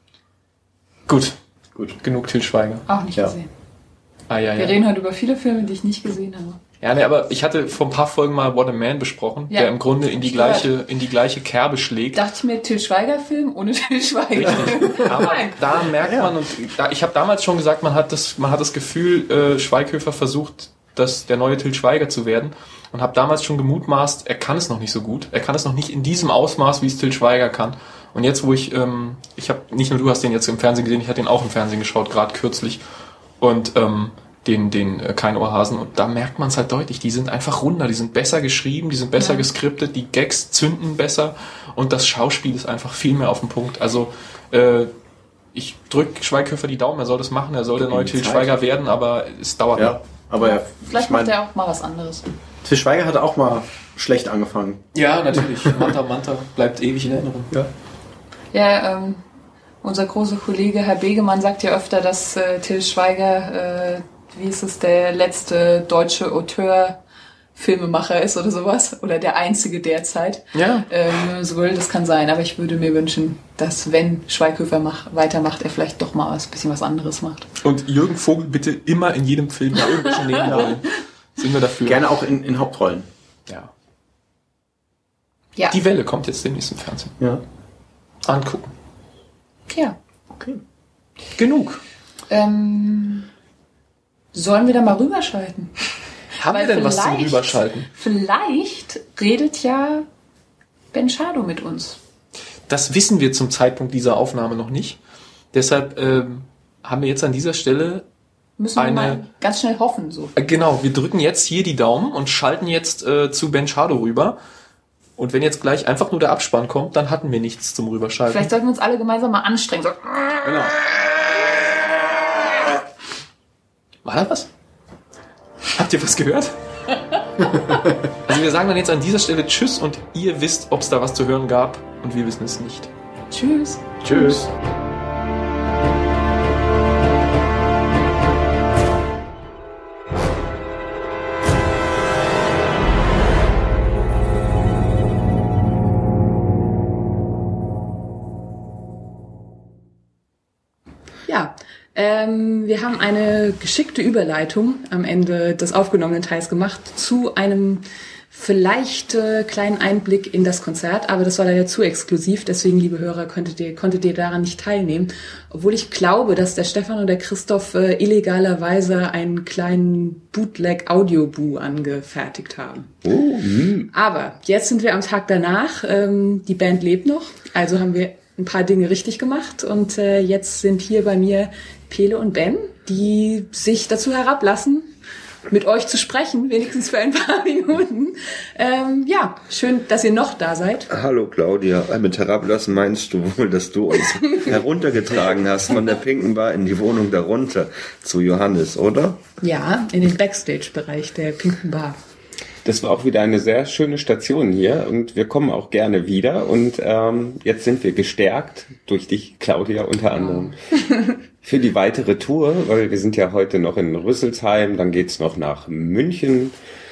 Gut. Gut. Genug Til Schweiger. Auch nicht ja. gesehen. Ah, ja, Wir ja. reden heute über viele Filme, die ich nicht gesehen habe. Ja, ne, aber ich hatte vor ein paar Folgen mal What a Man besprochen, ja, der im Grunde in die gleiche, in die gleiche Kerbe schlägt. Dachte ich mir, Til Schweiger-Film ohne Til Schweiger. Aber da merkt ja. man, und da, ich habe damals schon gesagt, man hat das, man hat das Gefühl, äh, Schweighöfer versucht, das, der neue Til Schweiger zu werden. Und habe damals schon gemutmaßt, er kann es noch nicht so gut. Er kann es noch nicht in diesem Ausmaß, wie es Til Schweiger kann. Und jetzt, wo ich, ähm, ich habe, nicht nur du hast den jetzt im Fernsehen gesehen, ich hatte den auch im Fernsehen geschaut, gerade kürzlich. Und ähm, den, den äh, Kein Ohrhasen. Und da merkt man es halt deutlich. Die sind einfach runder, die sind besser geschrieben, die sind besser ja. geskriptet, die Gags zünden besser und das Schauspiel ist einfach viel mehr auf den Punkt. Also äh, ich drück Schweighöfer die Daumen, er soll das machen, er soll der neue Til Schweiger werden, aber es dauert ja. noch. Aber ja, vielleicht macht er auch mal was anderes. Til Schweiger hatte auch mal schlecht angefangen. Ja, natürlich. Manta Manta bleibt ewig in Erinnerung. Ja, ja ähm, unser großer Kollege Herr Begemann sagt ja öfter, dass äh, Til Schweiger, äh, wie ist es, der letzte deutsche Auteur-Filmemacher ist oder sowas. Oder der einzige derzeit. Ja. Ähm, sowohl, das kann sein, aber ich würde mir wünschen, dass, wenn Schweighöfer mach, weitermacht, er vielleicht doch mal ein bisschen was anderes macht. Und Jürgen Vogel bitte immer in jedem Film in irgendwelchen Nebenrollen. Sind wir dafür? Gerne auch in, in Hauptrollen. Ja. Ja. Die Welle kommt jetzt demnächst im Fernsehen. Ja. Angucken. Ja. Okay. Genug. Ähm, sollen wir da mal rüberschalten? Haben wir denn was zum Rüberschalten? Vielleicht redet ja Ben Schado mit uns. Das wissen wir zum Zeitpunkt dieser Aufnahme noch nicht. Deshalb ähm, haben wir jetzt an dieser Stelle Müssen wir mal ganz schnell hoffen. So. Genau, wir drücken jetzt hier die Daumen und schalten jetzt äh, zu Ben Schado rüber. Und wenn jetzt gleich einfach nur der Abspann kommt, dann hatten wir nichts zum Rüberschalten. Vielleicht sollten wir uns alle gemeinsam mal anstrengen. So. Genau. War da was? Habt ihr was gehört? Also wir sagen dann jetzt an dieser Stelle Tschüss und ihr wisst, ob es da was zu hören gab und wir wissen es nicht. Tschüss. Tschüss. Ja, ähm, wir haben eine geschickte Überleitung am Ende des aufgenommenen Teils gemacht zu einem vielleicht äh, kleinen Einblick in das Konzert, aber das war leider zu exklusiv, deswegen, liebe Hörer, könntet ihr, konntet ihr daran nicht teilnehmen. Obwohl ich glaube, dass der Stefan und der Christoph äh, illegalerweise einen kleinen Bootleg-Audio-Boo angefertigt haben. Oh, mh. Aber jetzt sind wir am Tag danach, ähm, die Band lebt noch, also haben wir ein paar Dinge richtig gemacht und äh, jetzt sind hier bei mir Pele und Ben, die sich dazu herablassen, mit euch zu sprechen, wenigstens für ein paar Minuten. Ähm, ja, schön, dass ihr noch da seid. Hallo Claudia, mit herablassen meinst du wohl, dass du uns heruntergetragen hast von der Pinken Bar in die Wohnung darunter zu Johannes, oder? Ja, in den Backstage-Bereich der Pinken Bar. Das war auch wieder eine sehr schöne Station hier und wir kommen auch gerne wieder und ähm, jetzt sind wir gestärkt durch dich, Claudia, unter anderem für die weitere Tour, weil wir sind ja heute noch in Rüsselsheim, dann geht's noch nach München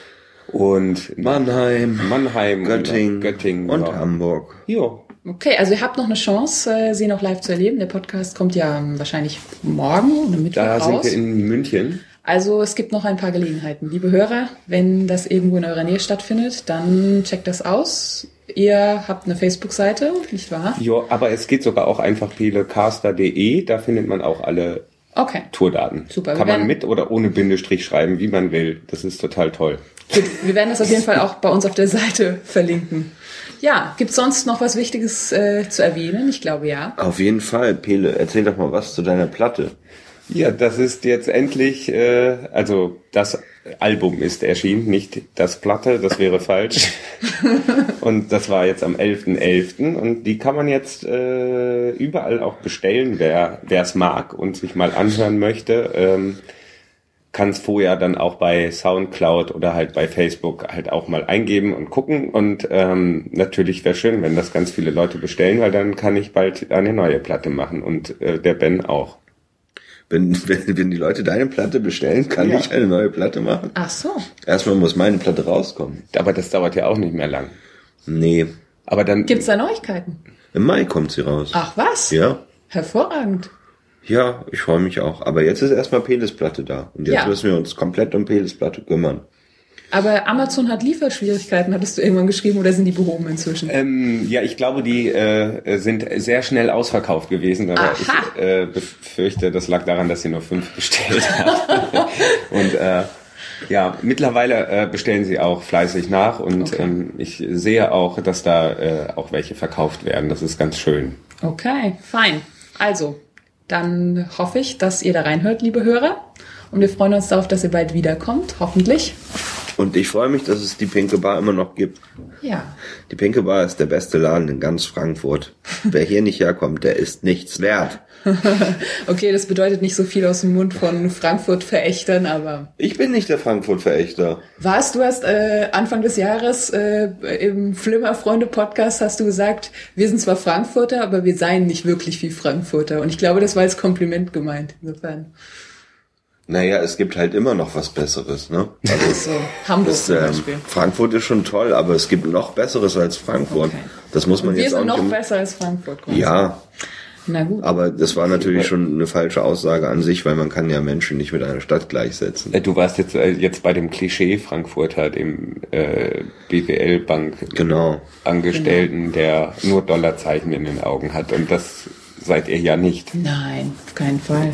und Mannheim, Mannheim, Göttingen, Göttingen und ja. Hamburg. Jo. Okay, also ihr habt noch eine Chance, sie noch live zu erleben. Der Podcast kommt ja wahrscheinlich morgen oder Mittwoch Da raus. sind wir in München. Also es gibt noch ein paar Gelegenheiten. Liebe Hörer, wenn das irgendwo in eurer Nähe stattfindet, dann checkt das aus. Ihr habt eine Facebook-Seite, nicht wahr? Ja, aber es geht sogar auch einfach pelecaster punkt de, da findet man auch alle okay. Tourdaten. Super. Kann wir man werden, mit oder ohne Bindestrich schreiben, wie man will. Das ist total toll. Gut, wir werden das auf jeden Fall auch bei uns auf der Seite verlinken. Ja, gibt's sonst noch was Wichtiges äh, zu erwähnen? Ich glaube ja. Auf jeden Fall, Pele, erzähl doch mal was zu deiner Platte. Ja, das ist jetzt endlich, äh, also das Album ist erschienen, nicht das Platte, das wäre falsch. Und das war jetzt am elften elften und die kann man jetzt äh, überall auch bestellen, wer wer es mag und sich mal anhören möchte. Ähm, kann es vorher dann auch bei Soundcloud oder halt bei Facebook halt auch mal eingeben und gucken. Und ähm, natürlich wäre schön, wenn das ganz viele Leute bestellen, weil dann kann ich bald eine neue Platte machen und äh, der Ben auch. Wenn, wenn, wenn die Leute deine Platte bestellen, kann ja. ich eine neue Platte machen? Ach so. Erstmal muss meine Platte rauskommen. Aber das dauert ja auch nicht mehr lang. Nee. Aber dann... Gibt's da Neuigkeiten? Im Mai kommt sie raus. Ach was? Ja. Hervorragend. Ja, ich freue mich auch. Aber jetzt ist erstmal Peles Platte da. Und jetzt ja. müssen wir uns komplett um Peles Platte kümmern. Aber Amazon hat Lieferschwierigkeiten, hattest du irgendwann geschrieben, oder sind die behoben inzwischen? Ähm, ja, ich glaube, die äh, sind sehr schnell ausverkauft gewesen. Aber Aha. ich äh, befürchte, das lag daran, dass sie nur fünf bestellt hat. Und äh, ja, mittlerweile äh, bestellen sie auch fleißig nach. Und okay. ähm, ich sehe auch, dass da äh, auch welche verkauft werden. Das ist ganz schön. Okay, fein. Also... Dann hoffe ich, dass ihr da reinhört, liebe Hörer. Und wir freuen uns darauf, dass ihr bald wiederkommt, hoffentlich. Und ich freue mich, dass es die Pinke Bar immer noch gibt. Ja. Die Pinke Bar ist der beste Laden in ganz Frankfurt. Wer hier nicht herkommt, der ist nichts wert. Okay, das bedeutet nicht so viel aus dem Mund von Frankfurt-Verächtern, aber... Ich bin nicht der Frankfurt-Verächter. Was? Du hast äh, Anfang des Jahres äh, im Flimmer-Freunde-Podcast hast du gesagt, wir sind zwar Frankfurter, aber wir seien nicht wirklich wie Frankfurter. Und ich glaube, das war als Kompliment gemeint. Insofern... Naja, es gibt halt immer noch was Besseres, ne? Also so, Hamburg das, zum Beispiel. Ähm, Frankfurt ist schon toll, aber es gibt noch Besseres als Frankfurt. Okay. Das muss man Und jetzt auch wir sind noch im... besser als Frankfurt. Ja. Na gut. Aber das war natürlich schon eine falsche Aussage an sich, weil man kann ja Menschen nicht mit einer Stadt gleichsetzen. Du warst jetzt äh, jetzt bei dem Klischee Frankfurter, dem äh, B W L-Bank genau. Angestellten, genau. der nur Dollarzeichen in den Augen hat. Und das seid ihr ja nicht. Nein, auf keinen Fall.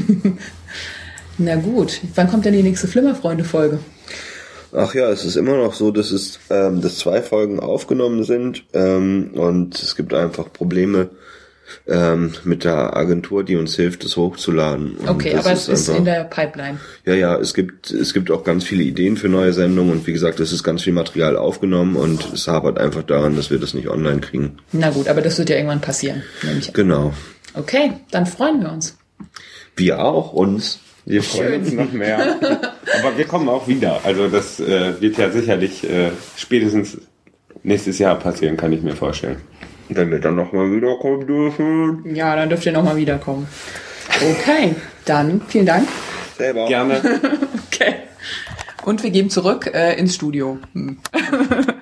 Na gut, wann kommt denn die nächste Flimmerfreunde-Folge? Ach ja, es ist immer noch so, dass es ähm, dass zwei Folgen aufgenommen sind ähm, und es gibt einfach Probleme ähm, mit der Agentur, die uns hilft, es hochzuladen. Und okay, aber es ist, ist in der Pipeline. Ja, ja, es gibt es gibt auch ganz viele Ideen für neue Sendungen und wie gesagt, es ist ganz viel Material aufgenommen und es hapert einfach daran, dass wir das nicht online kriegen. Na gut, aber das wird ja irgendwann passieren, nehme ich an. Genau. Okay, dann freuen wir uns. Wir auch uns. Wir freuen uns noch mehr. Aber wir kommen auch wieder. Also das äh, wird ja sicherlich äh, spätestens nächstes Jahr passieren, kann ich mir vorstellen. Wenn wir dann nochmal wiederkommen dürfen. Ja, dann dürft ihr nochmal wiederkommen. Okay, dann vielen Dank. Selber. Gerne. Okay. Und wir geben zurück äh, ins Studio. Hm.